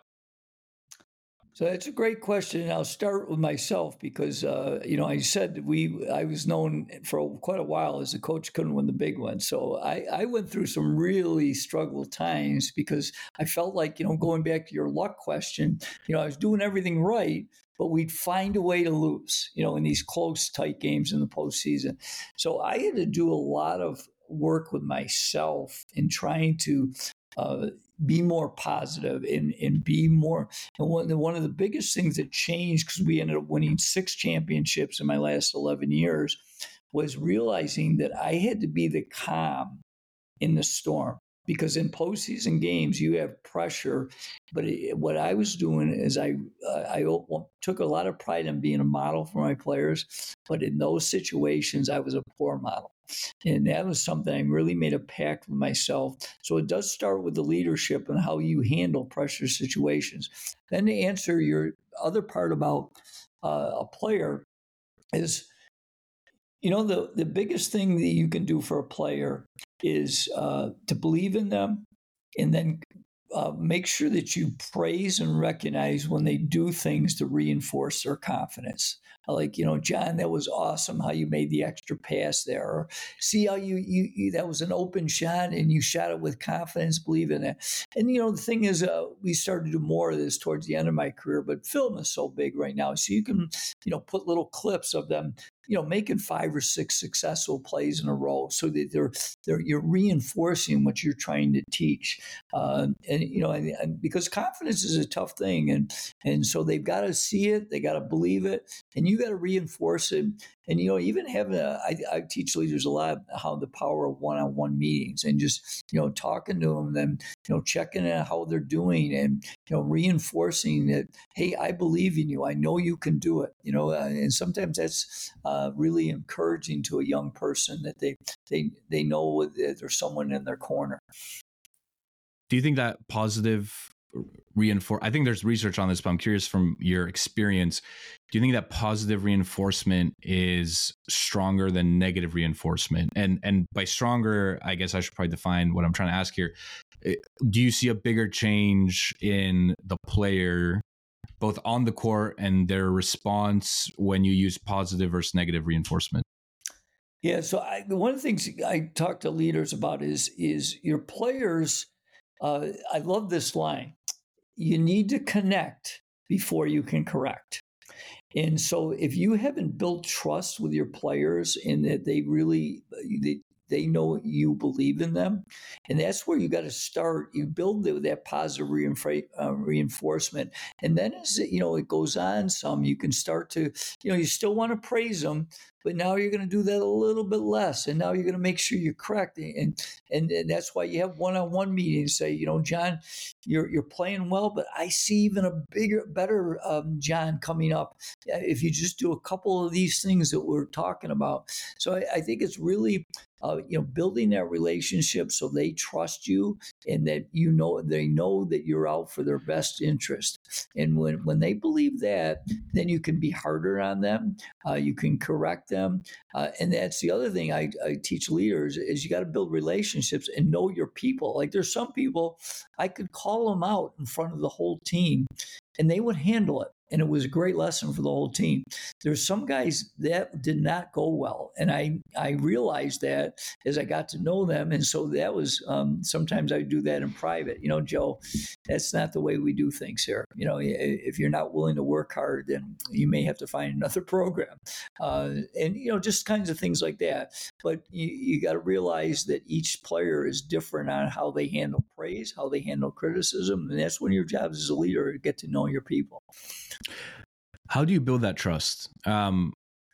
So that's a great question, and I'll start with myself because uh, you know I said we I was known for quite a while as a coach couldn't win the big one. So I, I went through some really struggled times because I felt like, you know, going back to your luck question, you know, I was doing everything right, but we'd find a way to lose, you know, in these close, tight games in the postseason. So I had to do a lot of work with myself in trying to uh, be more positive and, and be more. And one, one of the biggest things that changed, because we ended up winning six championships in my last eleven years, was realizing that I had to be the calm in the storm. Because in postseason games, you have pressure. But it, what I was doing is I uh, I took a lot of pride in being a model for my players. But in those situations, I was a poor model. And that was something I really made a pact with myself. So it does start with the leadership and how you handle pressure situations. Then to answer your other part about uh, a player is, you know, the, the biggest thing that you can do for a player is uh, to believe in them, and then uh, make sure that you praise and recognize when they do things to reinforce their confidence. Like, you know, John, that was awesome how you made the extra pass there. Or see how you, you, you that was an open shot and you shot it with confidence, believe in it. And, you know, the thing is, uh, we started to do more of this towards the end of my career, but film is so big right now. So you can, you know, put little clips of them, you know, making five or six successful plays in a row, so that they're they're you're reinforcing what you're trying to teach, uh, and you know, and, and because confidence is a tough thing, and and so they've got to see it, they got to believe it, and you got to reinforce it, and you know, even having a, I, I teach leaders a lot how the power of one-on-one meetings, and just, you know, talking to them, then, you know, checking out how they're doing, and, you know, reinforcing that, hey, I believe in you, I know you can do it, you know, uh, and sometimes that's Uh, really encouraging to a young person that they they they know that there's someone in their corner.
Do you think that positive reinforce? I think there's research on this, but I'm curious from your experience. Do you think that positive reinforcement is stronger than negative reinforcement? And and by stronger, I guess I should probably define what I'm trying to ask here. Do you see a bigger change in the player, both on the court and their response, when you use positive versus negative reinforcement?
Yeah, so I, one of the things I talk to leaders about is is your players. Uh, I love this line: you need to connect before you can correct. And so, if you haven't built trust with your players, and that they really they, they know you believe in them, and that's where you got to start. You build the, that positive reinf- uh, reinforcement, and then as it, you know, it goes on some, you can start to, you know, you still want to praise them, but now you're going to do that a little bit less, and now you're going to make sure you're correct. And, and and that's why you have one-on-one meetings. Say, you know, John, you're you're playing well, but I see even a bigger, better um, John coming up if you just do a couple of these things that we're talking about. So I, I think it's really, uh, you know, building that relationship so they trust you and that you know they know that you're out for their best interest. And when when they believe that, then you can be harder on them. Uh, you can correct them, uh, and that's the other thing I, I teach leaders is you got to build relationships and know your people. Like there's some people I could call them out in front of the whole team, and they would handle it. And it was a great lesson for the whole team. There's some guys that did not go well. And I, I realized that as I got to know them. And so that was, um, sometimes I do that in private. You know, Joe, that's not the way we do things here. You know, if you're not willing to work hard, then you may have to find another program. Uh, and, you know, just kinds of things like that. But you, you got to realize that each player is different on how they handle praise, how they handle criticism. And that's when your job as a leader to get to know your people.
How do you build that trust? Um,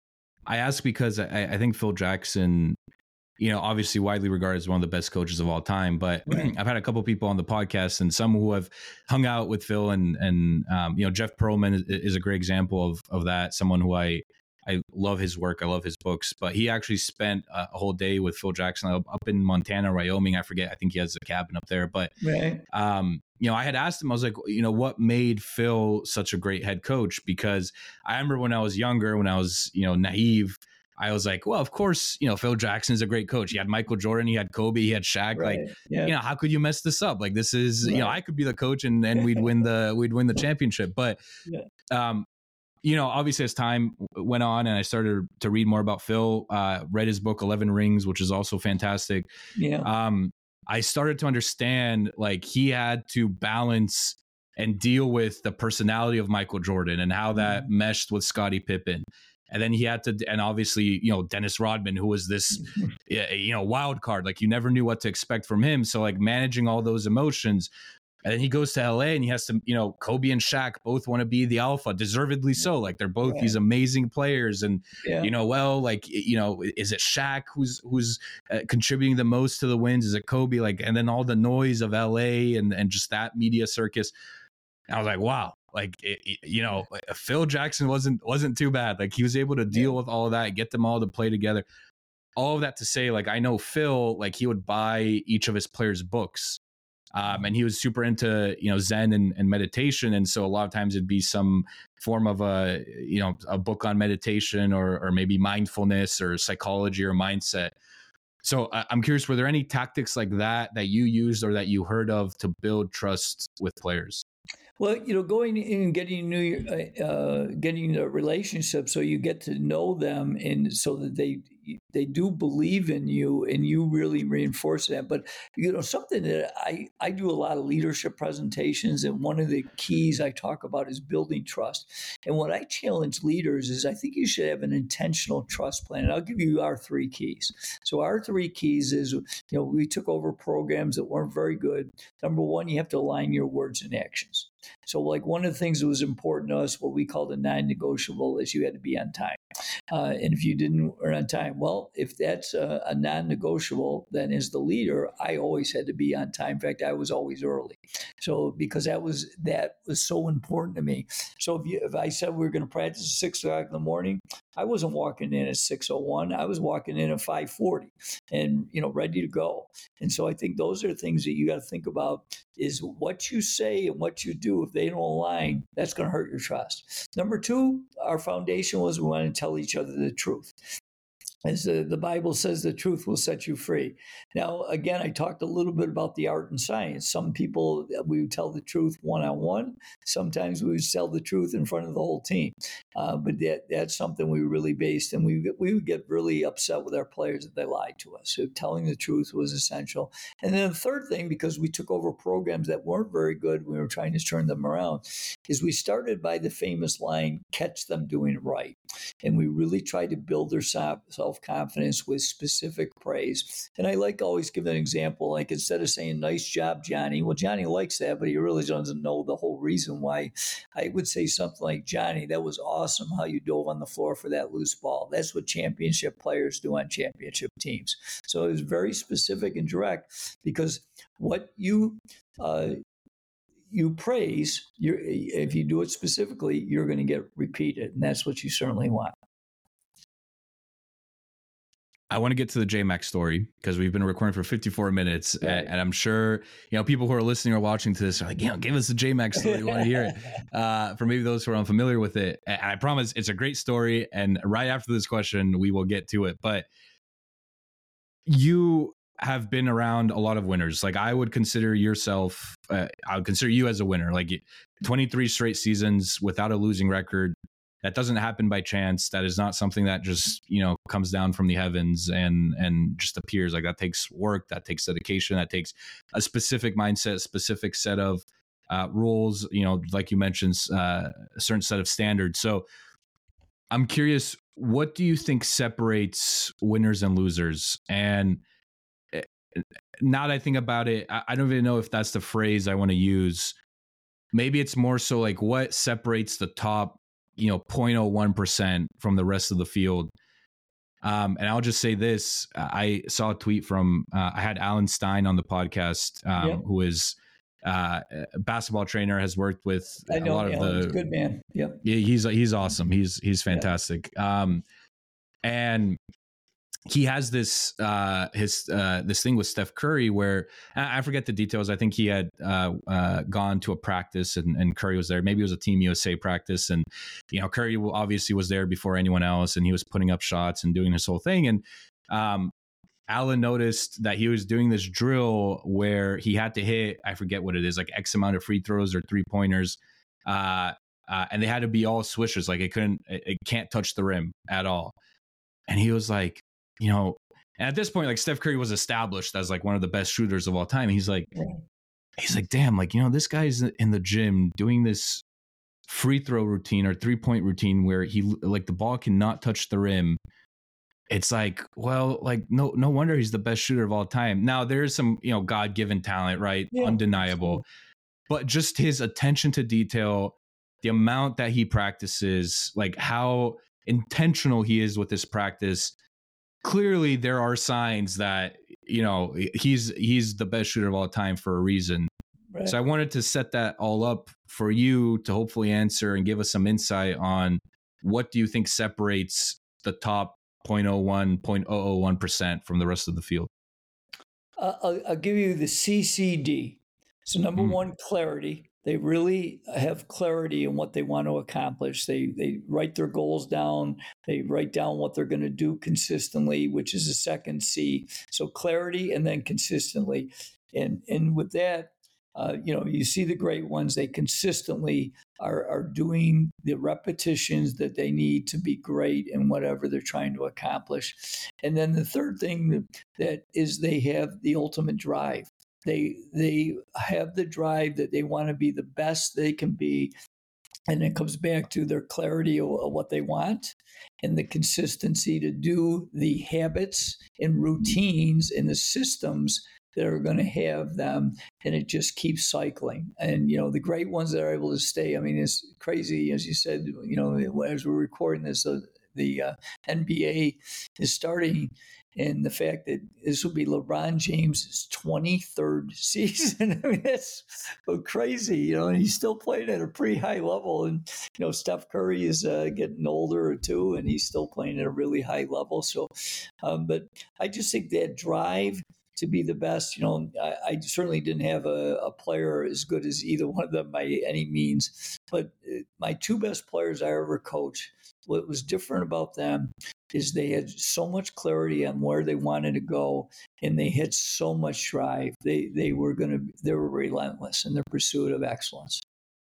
I ask because I, I think Phil Jackson, you know, obviously widely regarded as one of the best coaches of all time, but right. I've had a couple of people on the podcast and some who have hung out with Phil and, and um, you know, Jeff Pearlman is, is a great example of, of that. Someone who I, I love his work. I love his books, but he actually spent a whole day with Phil Jackson up in Montana, Wyoming. I forget. I think he has a cabin up there, but,
right.
um, you know, I had asked him, I was like, you know, what made Phil such a great head coach? Because I remember when I was younger, when I was, you know, naive, I was like, well, of course, you know, Phil Jackson is a great coach. He had Michael Jordan, he had Kobe, he had Shaq.
Right.
Like,
yeah.
you know, how could you mess this up? Like, this is,
right.
you know, I could be the coach and, and we'd win the, we'd win the championship. But,
yeah.
um, you know, obviously as time went on and I started to read more about Phil, uh, read his book, eleven Rings, which is also fantastic.
Yeah.
Um, I started to understand like he had to balance and deal with the personality of Michael Jordan and how that mm-hmm. meshed with Scottie Pippen. And then he had to, and obviously, you know, Dennis Rodman, who was this, you know, wild card, like you never knew what to expect from him. So like managing all those emotions. And then he goes to L A and he has to, you know, Kobe and Shaq both want to be the alpha, deservedly so. Like they're both yeah. these amazing players. And, yeah. you know, well, like, you know, is it Shaq who's who's uh, contributing the most to the wins? Is it Kobe? Like, and then all the noise of L A and, and just that media circus. And I was like, wow, like, it, you know, Phil Jackson wasn't wasn't too bad. Like he was able to deal yeah. with all of that, get them all to play together. All of that to say, like, I know Phil, like he would buy each of his players' books. Um, and he was super into, you know, Zen and, and meditation. And so a lot of times it'd be some form of a, you know, a book on meditation or, or maybe mindfulness or psychology or mindset. So I, I'm curious, were there any tactics like that that you used or that you heard of to build trust with players?
Well, you know, going in and getting new, uh, getting a relationship, so you get to know them, and so that they they do believe in you, and you really reinforce that. But you know, something that I I do a lot of leadership presentations, and one of the keys I talk about is building trust. And what I challenge leaders is, I think you should have an intentional trust plan. And I'll give you our three keys. So our three keys is, you know, we took over programs that weren't very good. Number one, you have to align your words and actions. So like one of the things that was important to us, what we called a non-negotiable, is you had to be on time. Uh, and if you didn't or on time, well, if that's a, a non-negotiable, then as the leader, I always had to be on time. In fact, I was always early. So because that was that was so important to me. So if you, if I said we were going to practice at six o'clock in the morning, I wasn't walking in at six oh one. I was walking in at five forty and, you know, ready to go. And so I think those are things that you got to think about, is what you say and what you do. If they don't align, that's going to hurt your trust. Number two, our foundation was we want to tell each other the truth. As the, the Bible says, the truth will set you free. Now, again, I talked a little bit about the art and science. Some people, we would tell the truth one-on-one. Sometimes we would tell the truth in front of the whole team. Uh, but that, that's something we really based. And we, we would get really upset with our players if they lied to us. So telling the truth was essential. And then the third thing, because we took over programs that weren't very good, we were trying to turn them around, is we started by the famous line, catch them doing it right. And we really tried to build ourselves self-confidence with specific praise. And I like always give an example, like instead of saying, nice job, Johnny, well, Johnny likes that, but he really doesn't know the whole reason why. I would say something like, Johnny, that was awesome how you dove on the floor for that loose ball. That's what championship players do on championship teams. So it was very specific and direct, because what you uh, you praise, you're, if you do it specifically, you're going to get repeated, and that's what you certainly want.
I want to get to the J-Mac story because we've been recording for fifty-four minutes, right. and, and I'm sure you know people who are listening or watching to this are like, you know, give us the J-Mac story. We want to hear it. Uh, for maybe those who are unfamiliar with it, and I promise it's a great story. And right after this question, we will get to it. But you have been around a lot of winners. Like I would consider yourself, uh, I would consider you as a winner. Like twenty-three straight seasons without a losing record. That doesn't happen by chance. That is not something that just, you know, comes down from the heavens and and just appears. Like that takes work, that takes dedication, that takes a specific mindset, a specific set of uh, rules, you know, like you mentioned, uh, a certain set of standards. So I'm curious, what do you think separates winners and losers? And now that I think about it, I don't even know if that's the phrase I want to use. Maybe it's more so like what separates the top, you know, zero point zero one percent from the rest of the field. Um, and I'll just say this. I saw a tweet from, uh, I had Alan Stein on the podcast, um, yep. who is uh, a basketball trainer, has worked with
I know,
a lot
yeah,
of the,
he's a good man. Yep.
Yeah, he's, he's awesome. He's, he's fantastic. Yep. Um, and he has this uh, his uh, this thing with Steph Curry where I forget the details. I think he had uh, uh, gone to a practice and, and Curry was there. Maybe it was a Team U S A practice, and you know Curry obviously was there before anyone else, and he was putting up shots and doing his whole thing. And um, Alan noticed that he was doing this drill where he had to hit, I forget what it is, like X amount of free throws or three pointers, uh, uh, and they had to be all swishers. Like it couldn't, it, it can't touch the rim at all. And he was like, you know, and at this point, like Steph Curry was established as like one of the best shooters of all time. He's like, he's like, damn, like, you know, this guy's in the gym doing this free throw routine or three point routine where he like the ball cannot touch the rim. It's like, well, like, no, no wonder he's the best shooter of all time. Now there's some, you know, God-given talent, right? Yeah, undeniable, but just his attention to detail, the amount that he practices, like how intentional he is with his practice. Clearly there are signs that, you know, he's he's the best shooter of all time for a reason. Right. So I wanted to set that all up for you to hopefully answer and give us some insight on what do you think separates the top zero point zero one, zero point zero zero one percent from the rest of the field?
Uh, I'll, I'll give you the C C D. So number mm. one, clarity. They really have clarity in what they want to accomplish. They they write their goals down. They write down what they're going to do consistently, which is the second C. So clarity and then consistently. And and with that, uh, you know, you see the great ones. They consistently are are doing the repetitions that they need to be great in whatever they're trying to accomplish. And then the third thing that is they have the ultimate drive. They they have the drive that they want to be the best they can be. And it comes back to their clarity of, of what they want and the consistency to do the habits and routines and the systems that are going to have them. And it just keeps cycling. And, you know, the great ones that are able to stay, I mean, it's crazy, as you said, you know, as we're recording this, uh, the uh, N B A is starting. And the fact that this will be LeBron James's twenty-third season, I mean, that's crazy, you know, and he's still playing at a pretty high level. And, you know, Steph Curry is uh, getting older too, and he's still playing at a really high level. So, um, but I just think that drive to be the best, you know, I, I certainly didn't have a, a player as good as either one of them by any means. But my two best players I ever coached, what was different about them is they had so much clarity on where they wanted to go, and they had so much drive. They they were going to they were relentless in their pursuit of excellence.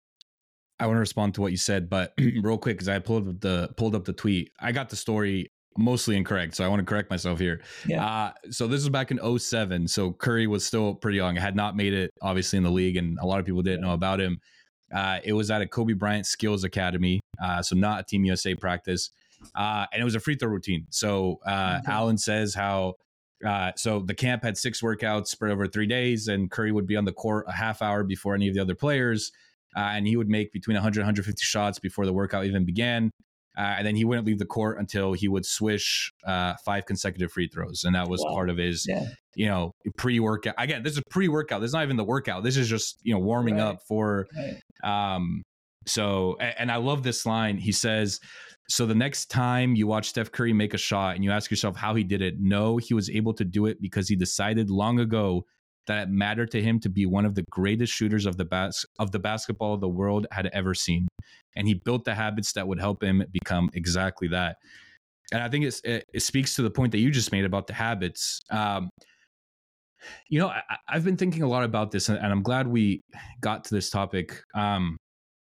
I want to respond to what you said, but real quick, because I pulled up the pulled up the tweet. I got the story mostly incorrect, so I want to correct myself here. Yeah. Uh, so this was back in oh seven. So Curry was still pretty young. Had not made it obviously in the league, and a lot of people didn't know about him. Uh, it was at a Kobe Bryant Skills Academy, uh, so not a Team U S A practice. uh, and it was a free throw routine. So uh,
Okay.
Allen says how uh, so the camp had six workouts spread over three days, and Curry would be on the court a half hour before any of the other players, uh, and he would make between one hundred and one hundred fifty shots before the workout even began. Uh, and then he wouldn't leave the court until he would swish uh, five consecutive free throws. And that was
Wow.
part of his,
Yeah.
you know, pre-workout. Again, this is pre-workout. This is not even the workout. This is just, you know, warming
Right.
up for,
Right.
um, so, a- and I love this line. He says, so the next time you watch Steph Curry make a shot and you ask yourself how he did it, no, he was able to do it because he decided long ago that it mattered to him to be one of the greatest shooters of the bas- of the basketball the world had ever seen. And he built the habits that would help him become exactly that. And I think it's, it, it speaks to the point that you just made about the habits. Um, you know, I, I've been thinking a lot about this, and, and I'm glad we got to this topic. Um,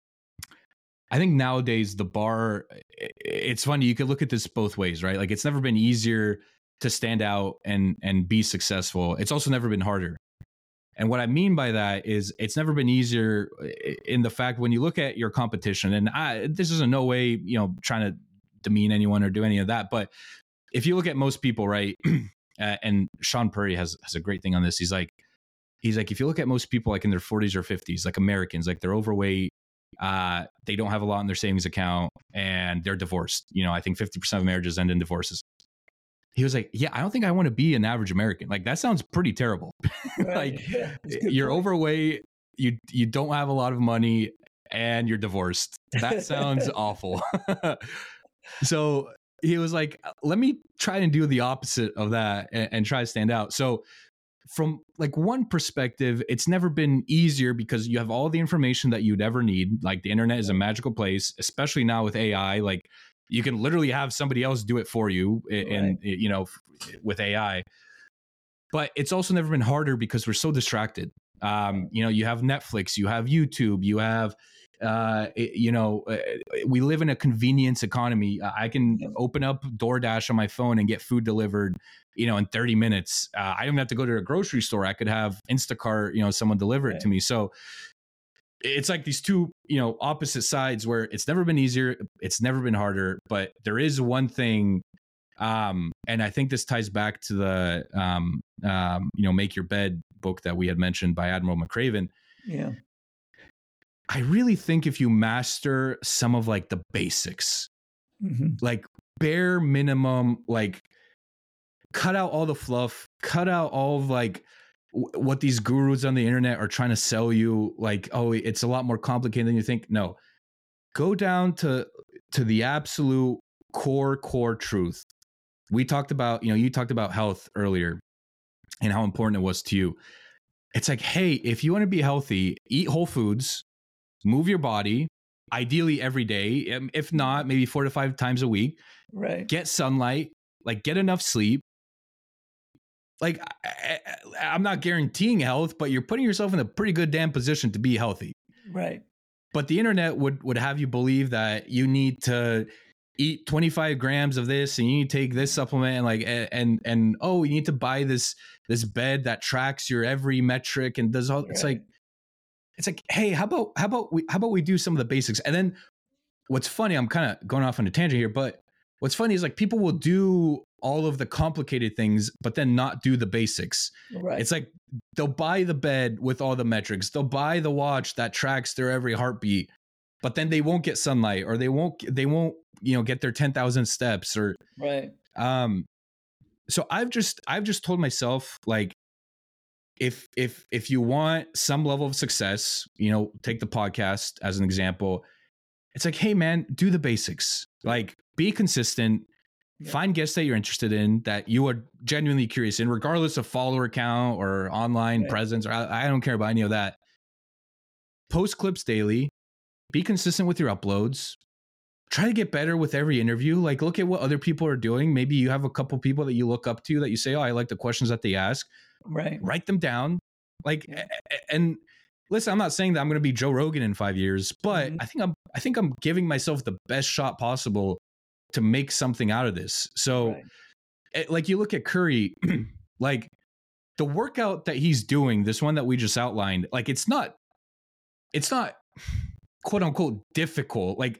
I think nowadays the bar, it's funny, you could look at this both ways, right? Like it's never been easier to stand out and and be successful. It's also never been harder. And what I mean by that is it's never been easier in the fact when you look at your competition, and I, this is in no way, you know, trying to demean anyone or do any of that. But if you look at most people, right, and Sean Purry has, has a great thing on this. He's like, he's like, if you look at most people like in their forties or fifties, like Americans, like they're overweight, uh, they don't have a lot in their savings account, and they're divorced. You know, I think fifty percent of marriages end in divorces. He was like, yeah, I don't think I want to be an average American. Like, that sounds pretty terrible.
Right.
Like,
Yeah, that's a good
you're
point.
overweight, you you don't have a lot of money, and you're divorced. That sounds awful. So he was like, let me try and do the opposite of that and, and try to stand out. So from like one perspective, it's never been easier because you have all the information that you'd ever need. Like the internet is a magical place, especially now with A I. Like you can literally have somebody else do it for you, and
Right.
you know, with A I. But it's also never been harder because we're so distracted. Um, you know, you have Netflix, you have YouTube, you have, uh, you know, uh, we live in a convenience economy. I can
Yeah.
open up DoorDash on my phone and get food delivered, you know, in thirty minutes. Uh, I don't even have to go to a grocery store. I could have Instacart, you know, someone deliver it
Right.
to me. So it's like these two, you know, opposite sides where it's never been easier. It's never been harder, but there is one thing. Um, and I think this ties back to the, um, um, you know, Make Your Bed book that we had mentioned by Admiral McRaven.
Yeah.
I really think if you master some of like the basics,
Mhm.
like bare minimum, like cut out all the fluff, cut out all of like w- what these gurus on the internet are trying to sell you. Like, oh, it's a lot more complicated than you think. No, go down to to the absolute core, core truth. We talked about, you know, you talked about health earlier and how important it was to you. It's like, hey, if you want to be healthy, eat whole foods, move your body, ideally every day. um, If not, maybe four to five times a week.
Right.
Get sunlight, like get enough sleep. Like, I, I, I'm not guaranteeing health, but you're putting yourself in a pretty good damn position to be healthy.
Right.
But the internet would would have you believe that you need to eat twenty-five grams of this and you need to take this supplement and like and and, and oh, you need to buy this this bed that tracks your every metric and does all. It's
Right.
like it's like, hey, how about how about we how about we do some of the basics? And then what's funny, I'm kind of going off on a tangent here, but what's funny is like people will do all of the complicated things, but then not do the basics.
Right.
It's like they'll buy the bed with all the metrics. They'll buy the watch that tracks their every heartbeat, but then they won't get sunlight or they won't, they won't, you know, get their ten thousand steps or,
right.
um, so I've just, I've just told myself like, if, if, if you want some level of success, you know, take the podcast as an example. It's like, hey man, do the basics, like be consistent.
Yeah.
Find guests that you're interested in, that you are genuinely curious in, regardless of follower count or online
Right.
presence, or I, I don't care about any of that. Post clips daily, be consistent with your uploads, try to get better with every interview. Like look at what other people are doing. Maybe you have a couple people that you look up to that you say, oh, I like the questions that they ask.
Right.
Write them down. Like,
Yeah.
and listen, I'm not saying that I'm going to be Joe Rogan in five years, but
Mhm.
I think I'm, I think I'm giving myself the best shot possible to make something out of this. So
Right.
it- like you look at Curry, like the workout that he's doing, this one that we just outlined, like it's not, it's not quote unquote difficult. Like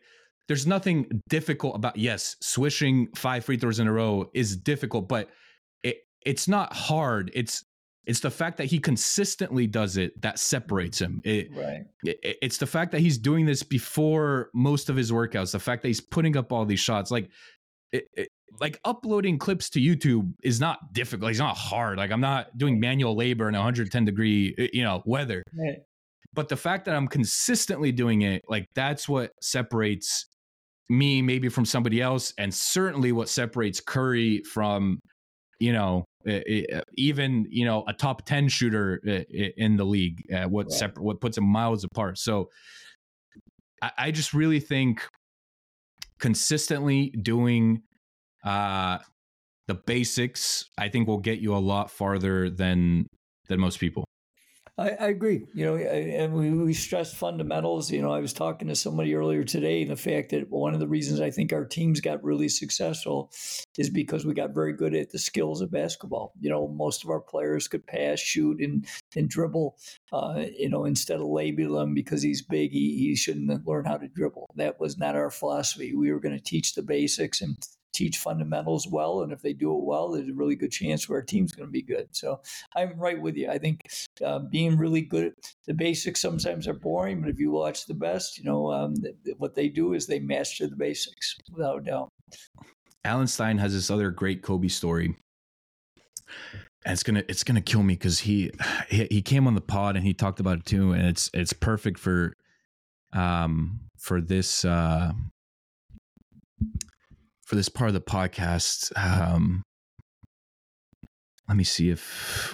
there's nothing difficult about, yes, swishing five free throws in a row is difficult, but it it's not hard. It's it's the fact that he consistently does it that separates him. It,
right.
It, it's the fact that he's doing this before most of his workouts. The fact that he's putting up all these shots, like it, it, like uploading clips to YouTube is not difficult. It's not hard. Like I'm not doing manual labor in one hundred ten degree, you know, weather.
Right.
But the fact that I'm consistently doing it, like that's what separates me maybe from somebody else, and certainly what separates Curry from, you know, even, you know, a top ten shooter in the league. Uh, what right. separ- what puts them miles apart. So I, I just really think consistently doing uh, the basics, I think will get you a lot farther than than most people.
I, I agree. You know, and we, we stress fundamentals. You know, I was talking to somebody earlier today, and the fact that one of the reasons I think our teams got really successful is because we got very good at the skills of basketball. You know, most of our players could pass, shoot, and and dribble. Uh, you know, instead of label him because he's big, he, he shouldn't learn how to dribble. That was not our philosophy. We were going to teach the basics and teach fundamentals well, and if they do it well, there's a really good chance where our team's going to be good. So I'm right with you. I think uh, being really good at the basics sometimes are boring, but if you watch the best, you know um, th- what they do is they master the basics without a doubt.
Alan Stein has this other great Kobe story, and it's gonna it's gonna kill me because he, he he came on the pod and he talked about it too, and it's it's perfect for um for this. Uh, For this part of the podcast, um, let me see if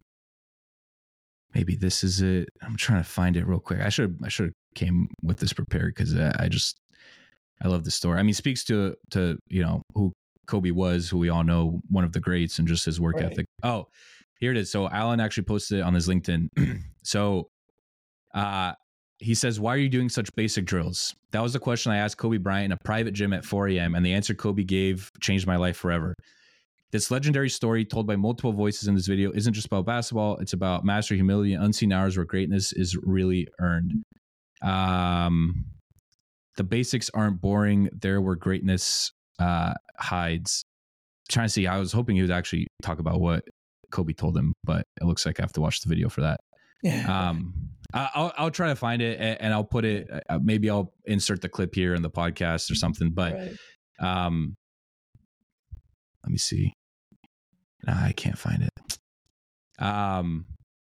maybe this is it. I'm trying to find it real quick. I should I should have came with this prepared because I just I love this story. I mean, it speaks to to you know who Kobe was, who we all know, one of the greats, and just his work right. ethic. Oh, here it is. So Alan actually posted it on his LinkedIn. so, uh. He says, why are you doing such basic drills? That was the question I asked Kobe Bryant in a private gym at four a.m. and the answer Kobe gave changed my life forever. This legendary story told by multiple voices in this video isn't just about basketball. It's about master humility and unseen hours where greatness is really earned. Um, the basics aren't boring. They're where greatness uh, hides. I'm trying to see, I was hoping he would actually talk about what Kobe told him, but it looks like I have to watch the video for that. Yeah. Um, I'll I'll try to find it and I'll put it. Uh, maybe I'll insert the clip here in the podcast or something. But right. um, let me see. No, I can't find it. Um,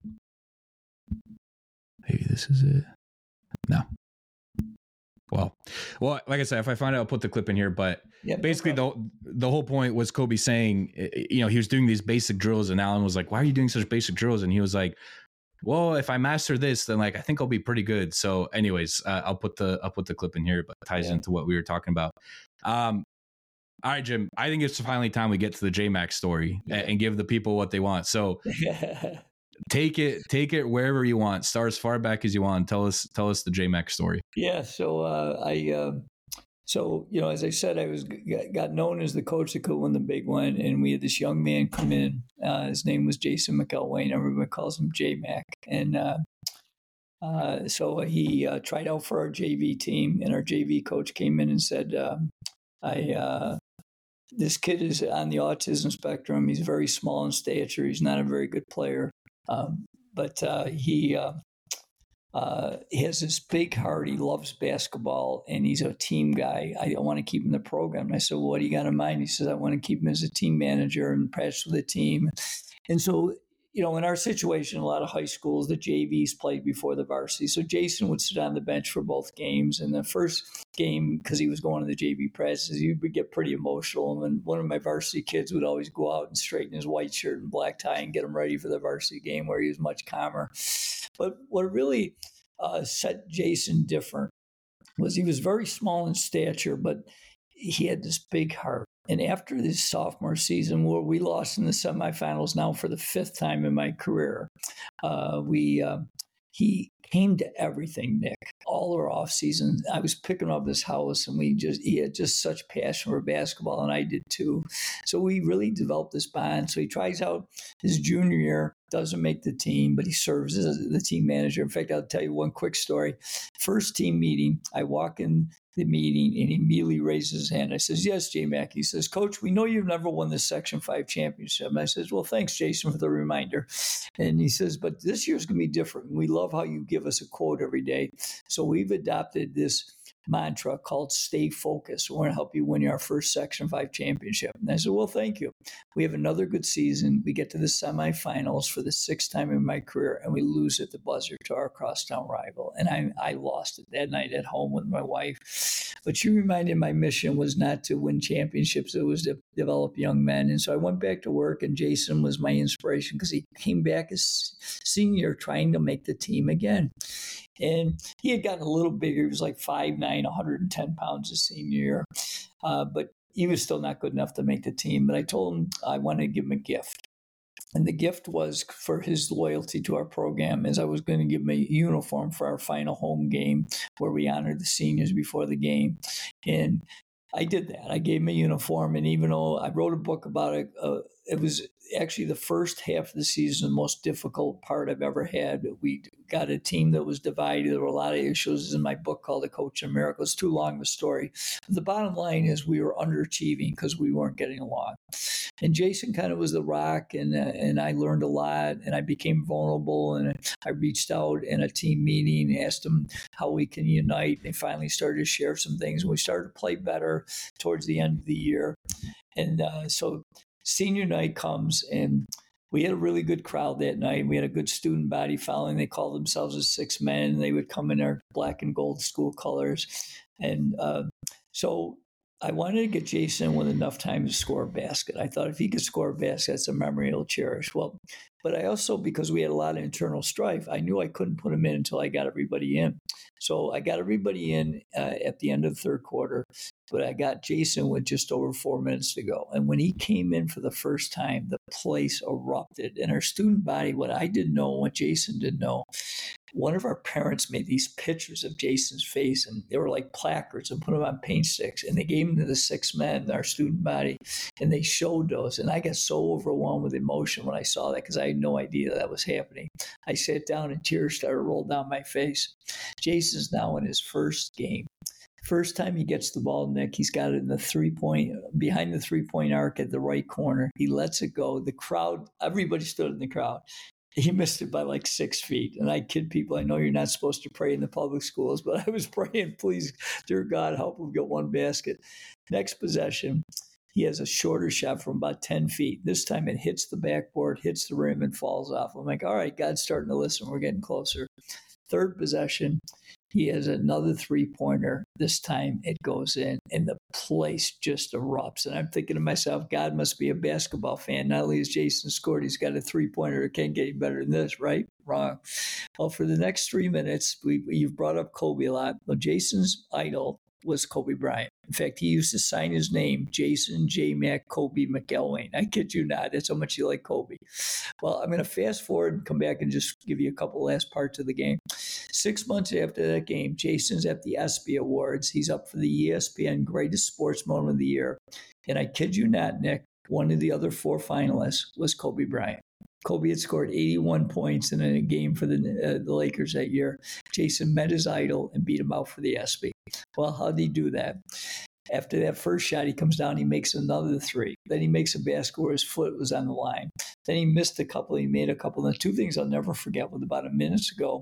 maybe this is it. No. Well, well, like I said, if I find it, I'll put the clip in here. But yep, basically, no the the whole point was Kobe saying, you know, he was doing these basic drills, and Alan was like, "Why are you doing such basic drills?" And he was like, well, if I master this, then like I think I'll be pretty good. So, anyways, uh, I'll put the I'll put the clip in here, but it ties yeah. into what we were talking about. Um, all right, Jim. I think it's finally time we get to the J-Mac story yeah. and, and give the people what they want. So, take it take it wherever you want. Start as far back as you want. Tell us tell us the J-Mac story.
Yeah. So uh, I. Uh... So, you know, as I said, I was got known as the coach that could win the big one. And we had this young man come in. Uh, his name was Jason McElwain. Everybody calls him J-Mac. And uh, uh, so he uh, tried out for our J V team. And our J V coach came in and said, um, I uh, this kid is on the autism spectrum. He's very small in stature. He's not a very good player. Um, but uh, he... Uh, Uh, he has this big heart. He loves basketball, and he's a team guy. I don't want to keep him in the program. And I said, well, what do you got in mind? He says, I want to keep him as a team manager and practice with the team. And so, you know, in our situation, a lot of high schools, the J Vs played before the varsity. So Jason would sit on the bench for both games. And the first game, because he was going to the J V practices, he would get pretty emotional. And one of my varsity kids would always go out and straighten his white shirt and black tie and get him ready for the varsity game where he was much calmer. But what really uh, set Jason different was he was very small in stature, but he had this big heart. And after this sophomore season, where we lost in the semifinals now for the fifth time in my career, uh, we uh, he came to everything, Nick. All our off season, I was picking up his house, and we just he had just such passion for basketball, and I did too. So we really developed this bond. So he tries out his junior year, doesn't make the team, but he serves as the team manager. In fact, I'll tell you one quick story. First team meeting, I walk in the meeting, and he immediately raises his hand. I says, yes, J-Mac. He says, Coach, we know you've never won the Section five championship. And I says, well, thanks, Jason, for the reminder. And he says, but this year's going to be different. We love how you give us a quote every day. So we've adopted this mantra called stay focused. We're going to help you win your first Section five championship. And I said, well, thank you. We have another good season. We get to the semifinals for the sixth time in my career, and we lose at the buzzer to our crosstown rival. And I, I lost it that night at home with my wife. But you reminded my mission was not to win championships. It was to develop young men. And so I went back to work, and Jason was my inspiration because he came back as senior trying to make the team again. And he had gotten a little bigger. He was like five nine, one hundred ten pounds his senior year. Uh, but he was still not good enough to make the team. But I told him I wanted to give him a gift. And the gift was for his loyalty to our program, as I was going to give him a uniform for our final home game where we honored the seniors before the game. And I did that. I gave him a uniform. And even though I wrote a book about it, uh, it was actually the first half of the season, the most difficult part I've ever had. We got a team that was divided. There were a lot of issues in my book called The Coach of Miracles. It's too long of a story. But the bottom line is we were underachieving because we weren't getting along. And Jason kind of was the rock, and uh, and I learned a lot, and I became vulnerable, and I reached out in a team meeting, asked them how we can unite. They finally started to share some things, and we started to play better towards the end of the year. And uh, so senior night comes, and we had a really good crowd that night. We had a good student body following. They called themselves the Six Men, and they would come in their black and gold school colors. And uh, so I wanted to get Jason with enough time to score a basket. I thought if he could score a basket, that's a memory he'll cherish. Well, but I also, because we had a lot of internal strife, I knew I couldn't put him in until I got everybody in. So I got everybody in uh, at the end of the third quarter, but I got Jason with just over four minutes to go. And when he came in for the first time, the place erupted. And our student body, what I didn't know, what Jason didn't know, one of our parents made these pictures of Jason's face, and they were like placards, and put them on paint sticks. And they gave them to the Six Men, our student body, and they showed those. And I got so overwhelmed with emotion when I saw that because I had no idea that was happening. I sat down and tears started to roll down my face. Jason's now in his first game. First time he gets the ball, Nick, he's got it in the three-point, behind the three-point arc at the right corner. He lets it go. The crowd, everybody stood in the crowd. He missed it by like six feet. And I kid people, I know you're not supposed to pray in the public schools, but I was praying, please, dear God, help him get one basket. Next possession, he has a shorter shot from about ten feet. This time it hits the backboard, hits the rim, and falls off. I'm like, all right, God's starting to listen. We're getting closer. Third possession, he has another three-pointer. This time it goes in, and the place just erupts. And I'm thinking to myself, God must be a basketball fan. Not only has Jason scored, he's got a three-pointer. It can't get any better than this, right? Wrong. Well, for the next three minutes, we, you've brought up Kobe a lot. Well, Jason's idol was Kobe Bryant. In fact, he used to sign his name, Jason J. Mac Kobe McElwain. I kid you not. That's how much you like Kobe. Well, I'm going to fast forward and come back and just give you a couple last parts of the game. Six months after that game, Jason's at the ESPY Awards. He's up for the E S P N Greatest Sports Moment of the Year. And I kid you not, Nick, one of the other four finalists was Kobe Bryant. Kobe had scored eighty-one points in a game for the, uh, the Lakers that year. Jason met his idol and beat him out for the ESPY. Well, how did he do that? After that first shot, he comes down, he makes another three. Then he makes a basket where his foot was on the line. Then he missed a couple, he made a couple. And the two things I'll never forget with about a minute ago.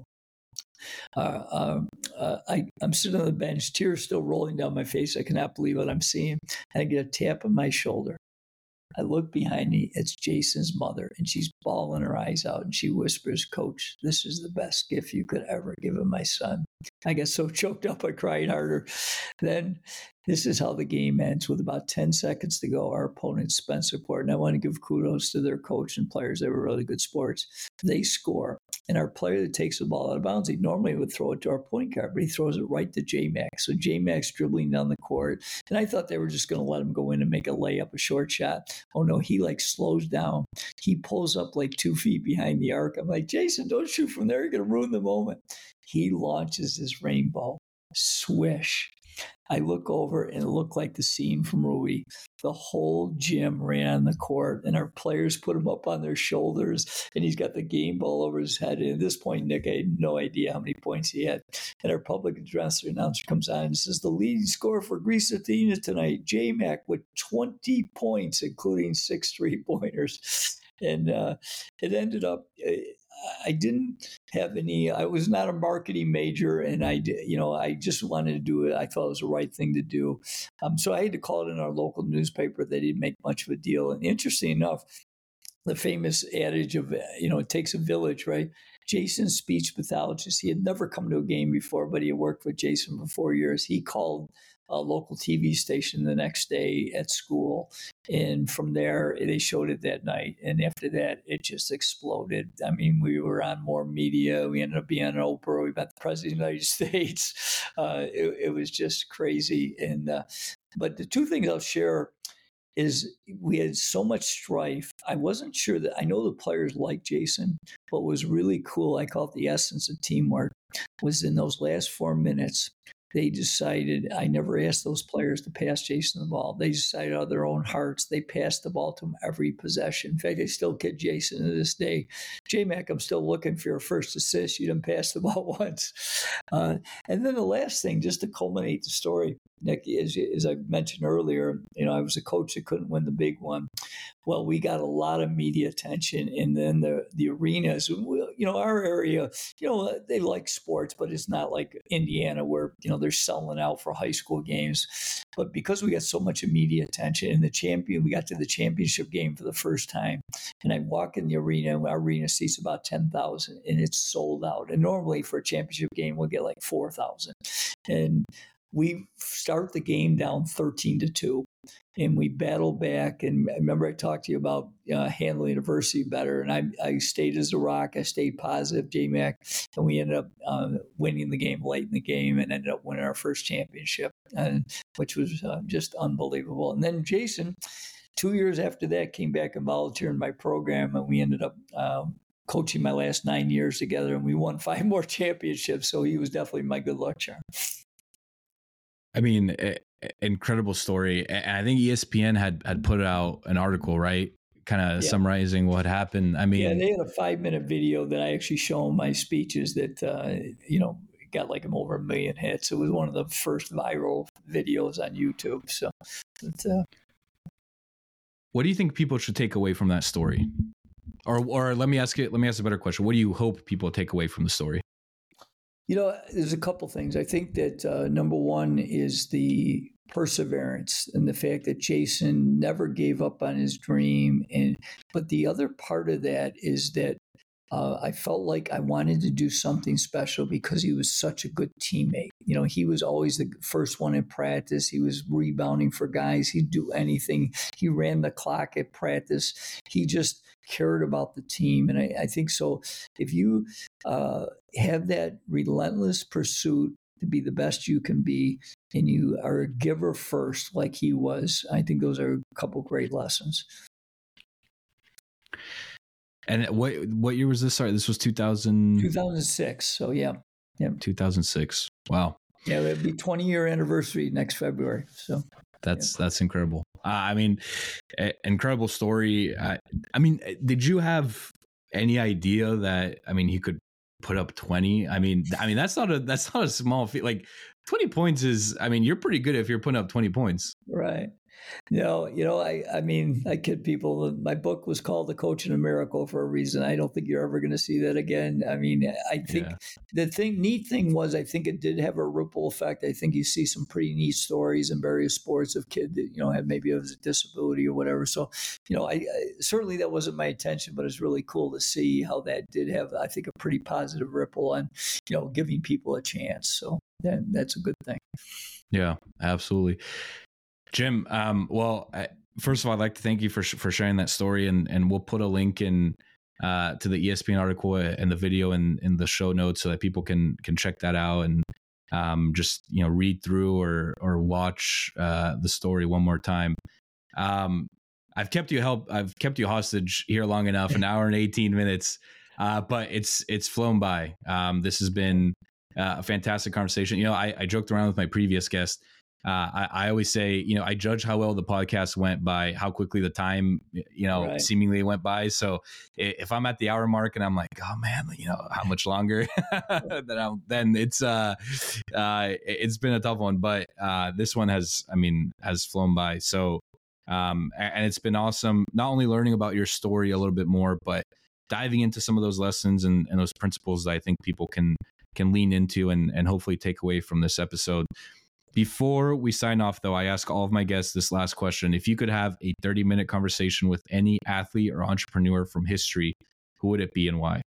Uh, uh, uh, I, I'm sitting on the bench, tears still rolling down my face. I cannot believe what I'm seeing. And I get a tap on my shoulder. I look behind me. It's Jason's mother, and she's bawling her eyes out, and she whispers, Coach, this is the best gift you could ever give him, my son. I got so choked up, I cried harder. Then this is how the game ends. With about ten seconds to go, our opponent, Spencerport, and I want to give kudos to their coach and players. They were really good sports. They score. And our player that takes the ball out of bounds, he normally would throw it to our point guard, but he throws it right to J-Mac. So J-Mac's dribbling down the court. And I thought they were just going to let him go in and make a layup, a short shot. Oh, no, he like slows down. He pulls up like two feet behind the arc. I'm like, Jason, don't shoot from there. You're going to ruin the moment. He launches his rainbow. Swish. I look over and it looked like the scene from Rudy. The whole gym ran on the court, and our players put him up on their shoulders, and he's got the game ball over his head. And at this point, Nick, I had no idea how many points he had. And our public address announcer comes on and says, the leading scorer for Greece Athena tonight, J-Mac, with twenty points, including six three-pointers. And uh, it ended up... Uh, I didn't have any, I was not a marketing major, and I, you know, I just wanted to do it. I thought it was the right thing to do. Um, so I had to call it in our local newspaper. They didn't make much of a deal. And interesting enough, the famous adage of, you know, it takes a village, right? Jason's speech pathologist, he had never come to a game before, but he had worked with Jason for four years. He called a local T V station the next day at school. And from there, they showed it that night. And after that, it just exploded. I mean, we were on more media. We ended up being on Oprah. We met the President of the United States. Uh, it, it was just crazy. And uh, but the two things I'll share is we had so much strife. I wasn't sure that, I know the players liked Jason, but what was really cool, I call it the essence of teamwork, was in those last four minutes, they decided, I never asked those players to pass Jason the ball. They decided out of their own hearts. They passed the ball to him every possession. In fact, they still kid Jason to this day. J-Mac, I'm still looking for your first assist. You didn't pass the ball once. Uh, and then the last thing, just to culminate the story, Nick, as, as I mentioned earlier, you know, I was a coach that couldn't win the big one. Well, we got a lot of media attention, and then the the arenas, you know, our area, you know, they like sports, but it's not like Indiana where, you know, they're selling out for high school games. But because we got so much media attention, and the champion, we got to the championship game for the first time, and I walk in the arena, and our arena seats about ten thousand, and it's sold out. And normally for a championship game, we'll get like four thousand. And we start the game down thirteen to two. And we battled back. And I remember I talked to you about uh, handling adversity better. And I, I stayed as a rock. I stayed positive, J-Mac. And we ended up uh, winning the game late in the game and ended up winning our first championship, and, which was uh, just unbelievable. And then Jason, two years after that, came back and volunteered in my program. And we ended up um, coaching my last nine years together. And we won five more championships. So he was definitely my good luck charm.
I mean, incredible story. And I think E S P N had had put out an article, right? Kind of yeah. summarizing what happened. I mean,
yeah, they had a five minute video that I actually show my speeches that, uh, you know, got like over a million hits. It was one of the first viral videos on YouTube. So, but, uh,
what do you think people should take away from that story? Or, or let me ask it. Let me ask a better question. What do you hope people take away from the story?
You know, there's a couple things. I think that uh, number one is the perseverance and the fact that Jason never gave up on his dream. And but the other part of that is that uh, I felt like I wanted to do something special because he was such a good teammate. You know, he was always the first one in practice. He was rebounding for guys. He'd do anything. He ran the clock at practice. He just cared about the team. And I, I think so. If you uh, have that relentless pursuit to be the best you can be, and you are a giver first, like he was, I think those are a couple great lessons.
And what what year was this? Sorry, this was two thousand...
two thousand six. So yeah. yeah.
two thousand six. Wow.
Yeah, it'll be twenty year anniversary next February. So
that's
yeah.
that's incredible. Uh, I mean, uh, incredible story. Uh, I mean, did you have any idea that, I mean, he could put up twenty? I mean, I mean, that's not a, that's not a small feat. Like twenty points is, I mean, you're pretty good if you're putting up twenty points.
Right. No, you know, I, I mean, I kid people. My book was called The Coach in a Miracle for a reason. I don't think you're ever going to see that again. I mean, I think yeah. the thing, neat thing was, I think it did have a ripple effect. I think you see some pretty neat stories in various sports of kid that, you know, had maybe a disability or whatever. So, you know, I, I certainly that wasn't my intention, but it's really cool to see how that did have, I think, a pretty positive ripple on, you know, giving people a chance. So that, that's a good thing.
Yeah, absolutely. Jim, um, well, I, first of all, I'd like to thank you for for sharing that story, and and we'll put a link in uh, to the E S P N article and the video in, in the show notes so that people can can check that out and um, just you know read through or or watch uh, the story one more time. Um, I've kept you help. I've kept you hostage here long enough, an hour and eighteen minutes, uh, but it's it's flown by. Um, this has been uh, a fantastic conversation. You know, I, I joked around with my previous guest. Uh, I, I always say, you know, I judge how well the podcast went by how quickly the time, you know, right. seemingly went by. So if I'm at the hour mark and I'm like, oh man, you know, how much longer? then, I'm, then it's uh, uh, it's been a tough one. But uh, this one has, I mean, has flown by. So um, and it's been awesome. Not only learning about your story a little bit more, but diving into some of those lessons and, and those principles that I think people can can lean into and and hopefully take away from this episode. Before we sign off, though, I ask all of my guests this last question. If you could have a thirty minute conversation with any athlete or entrepreneur from history, who would it be and why?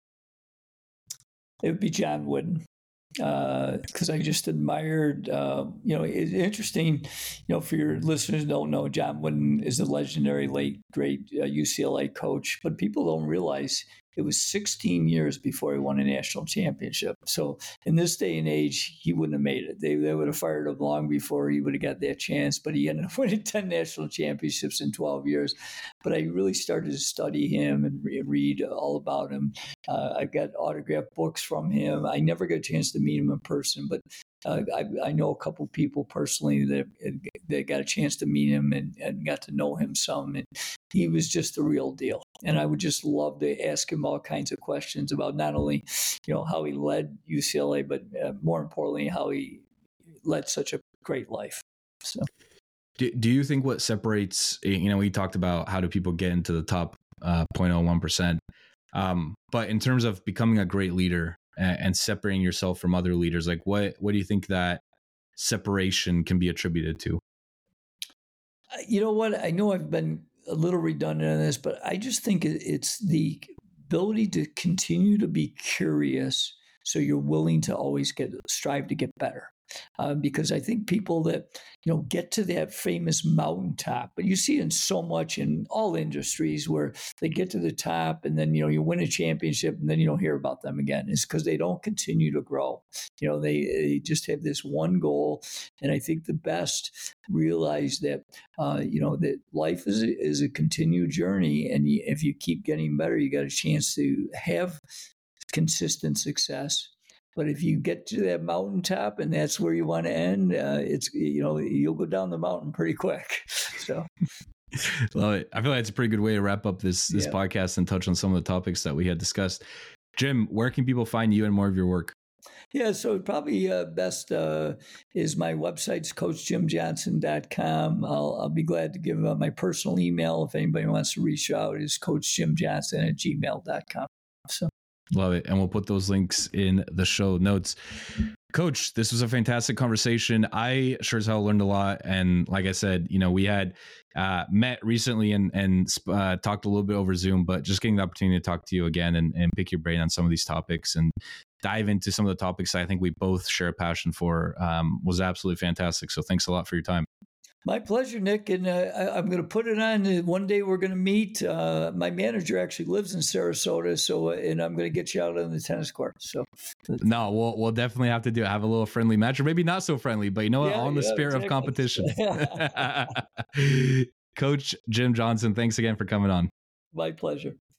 It would be John Wooden. Because uh, I just admired, uh, you know, it's interesting, you know, for your listeners who don't know, John Wooden is the legendary late, great uh, U C L A coach, but people don't realize it was sixteen years before he won a national championship. So in this day and age, he wouldn't have made it. They, they would have fired him long before he would have got that chance, but he ended up winning ten national championships in twelve years. But I really started to study him and re- read all about him. Uh, I got autographed books from him. I never got a chance to meet him in person, but uh, I, I know a couple of people personally that, that got a chance to meet him and, and got to know him some. And he was just the real deal. And I would just love to ask him all kinds of questions about not only, you know, how he led U C L A, but uh, more importantly, how he led such a great life. So,
do, do you think what separates, you know, we talked about how do people get into the top uh, zero point zero one percent, um, but in terms of becoming a great leader and, and separating yourself from other leaders, like what, what do you think that separation can be attributed to?
You know what? I know I've been a little redundant on this, but I just think it's the ability to continue to be curious, so you're willing to always get strive to get better. Uh, because I think people that, you know, get to that famous mountaintop, but you see it in so much in all industries where they get to the top and then, you know, you win a championship and then you don't hear about them again. It's because they don't continue to grow. You know, they, they just have this one goal. And I think the best realize that, uh, you know, that life is a, is a continued journey. And if you keep getting better, you got a chance to have consistent success. But if you get to that mountaintop and that's where you want to end, uh, it's, you know, you'll go down the mountain pretty quick. So,
love it. I feel like it's a pretty good way to wrap up this this yeah. podcast and touch on some of the topics that we had discussed. Jim, where can people find you and more of your work?
Yeah, so probably uh, best uh, is my website's coach jim johnson dot com. I'll, I'll be glad to give uh, my personal email if anybody wants to reach out. Is coach jim johnson at gmail dot com. So.
Love it. And we'll put those links in the show notes. Coach, this was a fantastic conversation. I sure as hell learned a lot. And like I said, you know, we had uh, met recently and, and uh, talked a little bit over Zoom, but just getting the opportunity to talk to you again and, and pick your brain on some of these topics and dive into some of the topics I think we both share a passion for um, was absolutely fantastic. So thanks a lot for your time.
My pleasure, Nick. And uh, I, I'm going to put it on. One day we're going to meet. Uh, my manager actually lives in Sarasota, so and I'm going to get you out on the tennis court. So,
no, we'll we'll definitely have to do it. Have a little friendly match, or maybe not so friendly, but you know what? Yeah, all in the yeah, spirit exactly. of competition. Coach Jim Johnson, thanks again for coming on.
My pleasure.